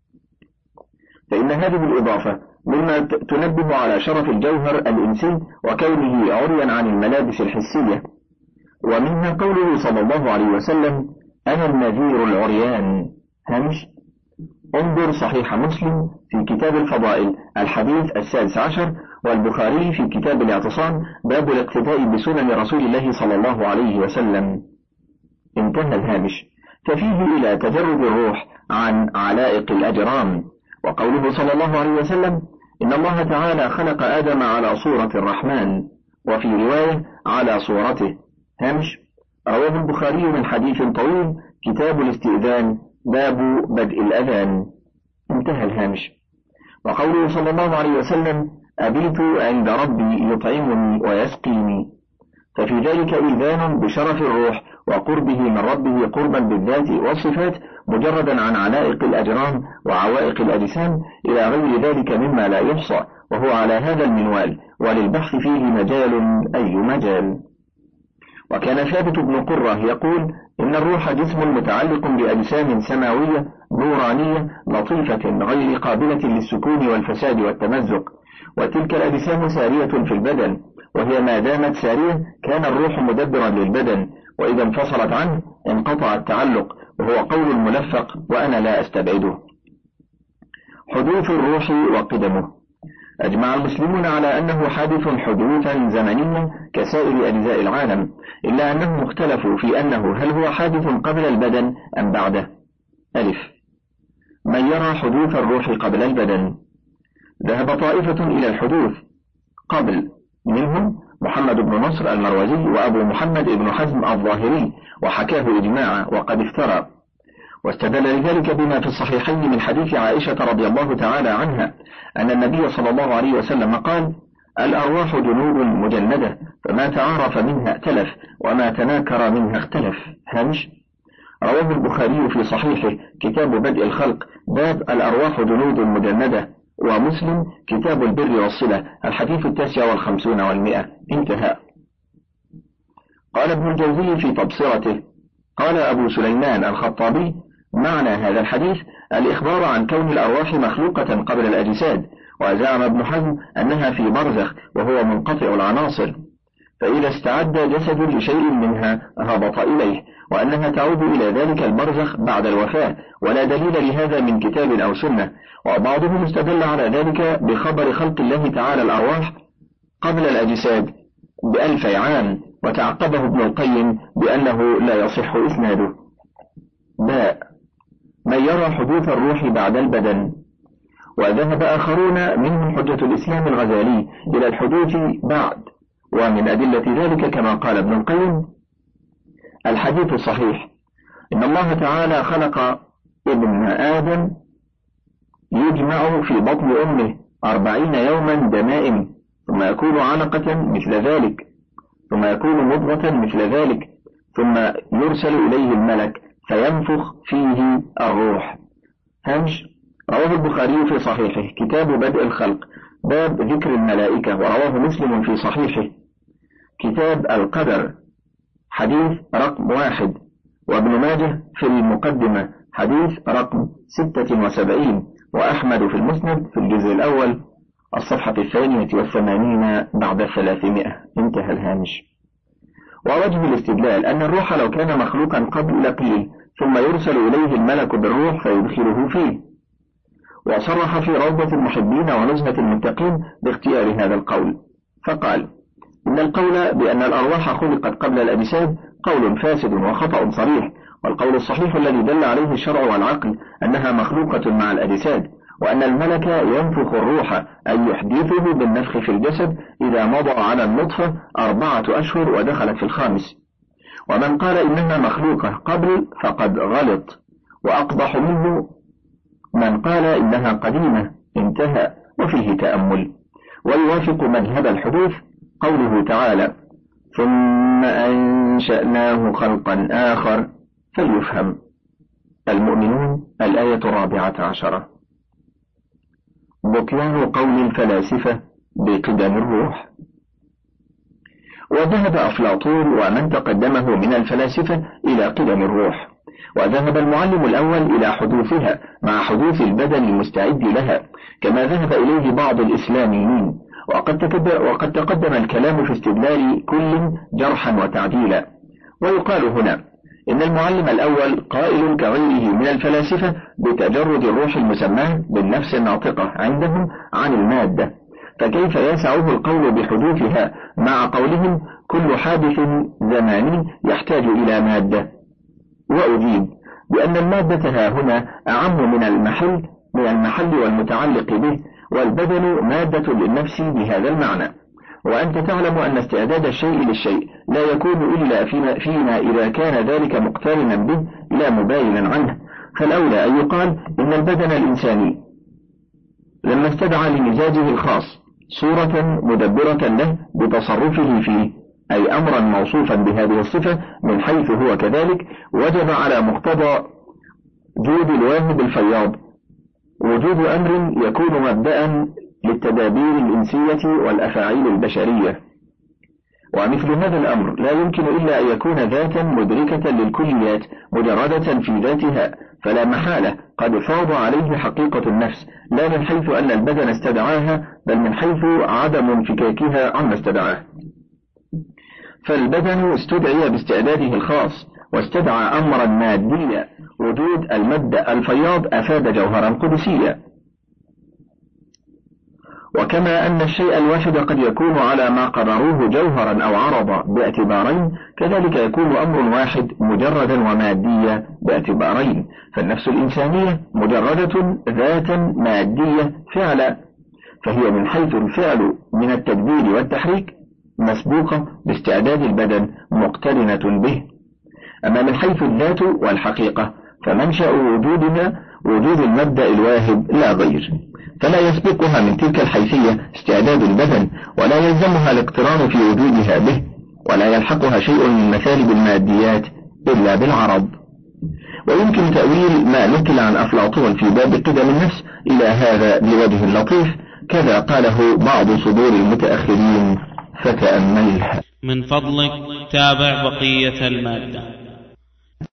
فإن هذه الإضافة مما تنبه على شرف الجوهر الإنسي وكونه عريا عن الملابس الحسية. ومنها قوله صلى الله عليه وسلم أنا النذير العريان. هامش: انظر صحيح مسلم في كتاب الفضائل الحديث السادس عشر، والبخاري في كتاب الاعتصام باب الاقتداء بسنن رسول الله صلى الله عليه وسلم. انتهى الهامش. ففيه إلى تجرد الروح عن علائق الأجرام، وقوله صلى الله عليه وسلم: إن الله تعالى خلق آدم على صورة الرحمن، وفي رواية على صورته. هامش: رواه البخاري من حديث طويل كتاب الاستئذان باب بدء الأذان. انتهى الهامش. وقوله صلى الله عليه وسلم: أبيت عند ربي يطعمني ويسقيني، ففي ذلك إذان بشرف الروح وقربه من ربه قربا بالذات والصفات مجردا عن علائق الأجرام وعوائق الأجسام إلى غير ذلك مما لا يحصى، وهو على هذا المنوال، وللبحث فيه مجال أي مجال. وكان ثابت بن قرة يقول: إن الروح جسم متعلق بأجسام سماوية نورانية لطيفة غير قابلة للسكون والفساد والتمزق، وتلك الأجسام سارية في البدن، وهي ما دامت سارية كان الروح مدبرا للبدن، وإذا انفصلت عنه انقطع التعلق، وهو قول الملفق وأنا لا أستبعده. حدوث الروح وقدمه. أجمع المسلمون على أنه حادث حدوثا زمنيا كسائر أجزاء العالم، إلا أنهم اختلفوا في أنه هل هو حادث قبل البدن أم بعده. ألف: من يرى حدوث الروح قبل البدن. ذهب طائفة إلى الحدوث قبل، منهم محمد بن نصر المروزي وأبو محمد بن حزم الظاهري، وحكاه إجماعا وقد افترى، واستدل لذلك بما في الصحيحين من حديث عائشة رضي الله تعالى عنها أن النبي صلى الله عليه وسلم قال: الأرواح جنود مجندة، فما تعارف منها ائتلف، وما تناكر منها اختلف. هامش: رواه البخاري في صحيحه كتاب بدء الخلق باب الأرواح جنود مجندة، ومسلم كتاب البر والصلة الحديث التاسع والخمسون والمئة. انتهى. قال ابن الجوزي في تبصرته: قال أبو سليمان الخطابي: معنى هذا الحديث الإخبار عن كون الأرواح مخلوقة قبل الأجساد، وزعم ابن حزم أنها في برزخ وهو منقطع العناصر، فإذا استعد جسد لشيء منها هبط إليه، وأنها تعود إلى ذلك البرزخ بعد الوفاة، ولا دليل لهذا من كتاب أو سنة. وبعضهم استدل على ذلك بخبر خلق الله تعالى الأرواح قبل الأجساد بألفي عام، وتعقبه ابن القيم بأنه لا يصح إسناده. باء: من يرى حدوث الروح بعد البدن. وذهب آخرون منهم حجة الإسلام الغزالي إلى الحدوث بعد، ومن أدلة ذلك كما قال ابن القيم: الحديث الصحيح إن الله تعالى خلق ابن آدم يجمع في بطن أمه أربعين يوما دمائم، ثم يكون علقة مثل ذلك، ثم يكون مضغة مثل ذلك، ثم يرسل إليه الملك فينفخ فيه الروح. هامش: رواه البخاري في صحيحه كتاب بدء الخلق باب ذكر الملائكة، ورواه مسلم في صحيحه كتاب القدر حديث رقم واحد، وابن ماجه في المقدمة حديث رقم ستة وسبعين، وأحمد في المسند في الجزء الأول الصفحة الثانية والثمانين بعد الثلاثمائة. انتهى الهامش. ووجه الاستدلال أن الروح لو كان مخلوقا قبل قيل ثم يرسل إليه الملك بالروح فيدخله فيه، وصرح في روضة المحبين ونزهة المتقين باختيار هذا القول، فقال: إن القول بأن الأرواح خلقت قبل الأجساد قول فاسد وخطأ صريح، والقول الصحيح الذي دل عليه الشرع والعقل أنها مخلوقة مع الأجساد، وأن الملك ينفخ الروح أي يحدثه بالنفخ في الجسد إذا مضى على النطفة أربعة أشهر ودخلت في الخامس. ومن قال إنها مخلوقة قبل فقد غلط، وأقبح منه من قال إنها قديمة. انتهى. وفيه تأمل. ويوافق مذهب الحدوث قوله تعالى: ثم أنشأناه خلقا آخر، فليفهم. المؤمنون الآية الرابعة عشرة. بطلان قول الفلاسفة بقدم الروح. وذهب أفلاطون ومن تقدمه من الفلاسفة إلى قدم الروح، وذهب المعلم الأول إلى حدوثها مع حدوث البدن المستعد لها، كما ذهب إليه بعض الإسلاميين، وقد تقدم الكلام في استدلال كل جرحا وتعديلا. ويقال هنا إن المعلم الأول قائل كغيره من الفلاسفة بتجرد الروح المسماة بالنفس الناطقة عندهم عن المادة، فكيف يسعه القول بحدوثها مع قولهم كل حادث زماني يحتاج إلى مادة؟ وأجيب بأن المادة ها هنا أعم من المحل من المحل والمتعلق به، والبدن مادة للنفس بهذا المعنى. وأنت تعلم أن استعداد الشيء للشيء لا يكون إلا فيما, فيما إذا كان ذلك مقترنا به لا مباينا عنه، فالأولى أن يقال إن البدن الإنساني لما استدعى لمزاجه الخاص صورة مدبرة له بتصرفه فيه، أي أمرا موصوفا بهذه الصفة من حيث هو كذلك، وجب على مقتضى جود الواهب الفياض وجود أمر يكون مبدأ للتدابير الإنسية والأفاعيل البشرية. ومثل هذا الأمر لا يمكن إلا أن يكون ذاتا مدركة للكليات مجردة في ذاتها، فلا محالة قد فاض عليه حقيقة النفس، لا من حيث أن البدن استدعاها، بل من حيث عدم انفكاكها عما استدعاه. فالبدن استدعي باستعداده الخاص واستدعى أمرا ماديا، وجود المادة الفياض أفاد جوهرا قدسيا. وكما أن الشيء الواحد قد يكون على ما قرروه جوهرا أو عرضا باعتبارين، كذلك يكون أمر واحد مجردا وماديا باعتبارين، فالنفس الإنسانية مجردة ذاتا مادية فعلا، فهي من حيث الفعل من التدبير والتحريك مسبوقة باستعداد البدن مقترنة به. أما من حيث الذات والحقيقة فمنشأ وجودها وجود المبدأ الواهب لا غير، فلا يسبقها من تلك الحيثية استعداد البدن، ولا يلزمها الاقتران في وجودها به، ولا يلحقها شيء من مثالب الماديات إلا بالعرض. ويمكن تأويل ما نقل عن أفلاطون في باب قدم النفس إلى هذا بوجه لطيف، كذا قاله بعض صدور المتأخرين فتأملها. من فضلك تابع بقية المادة.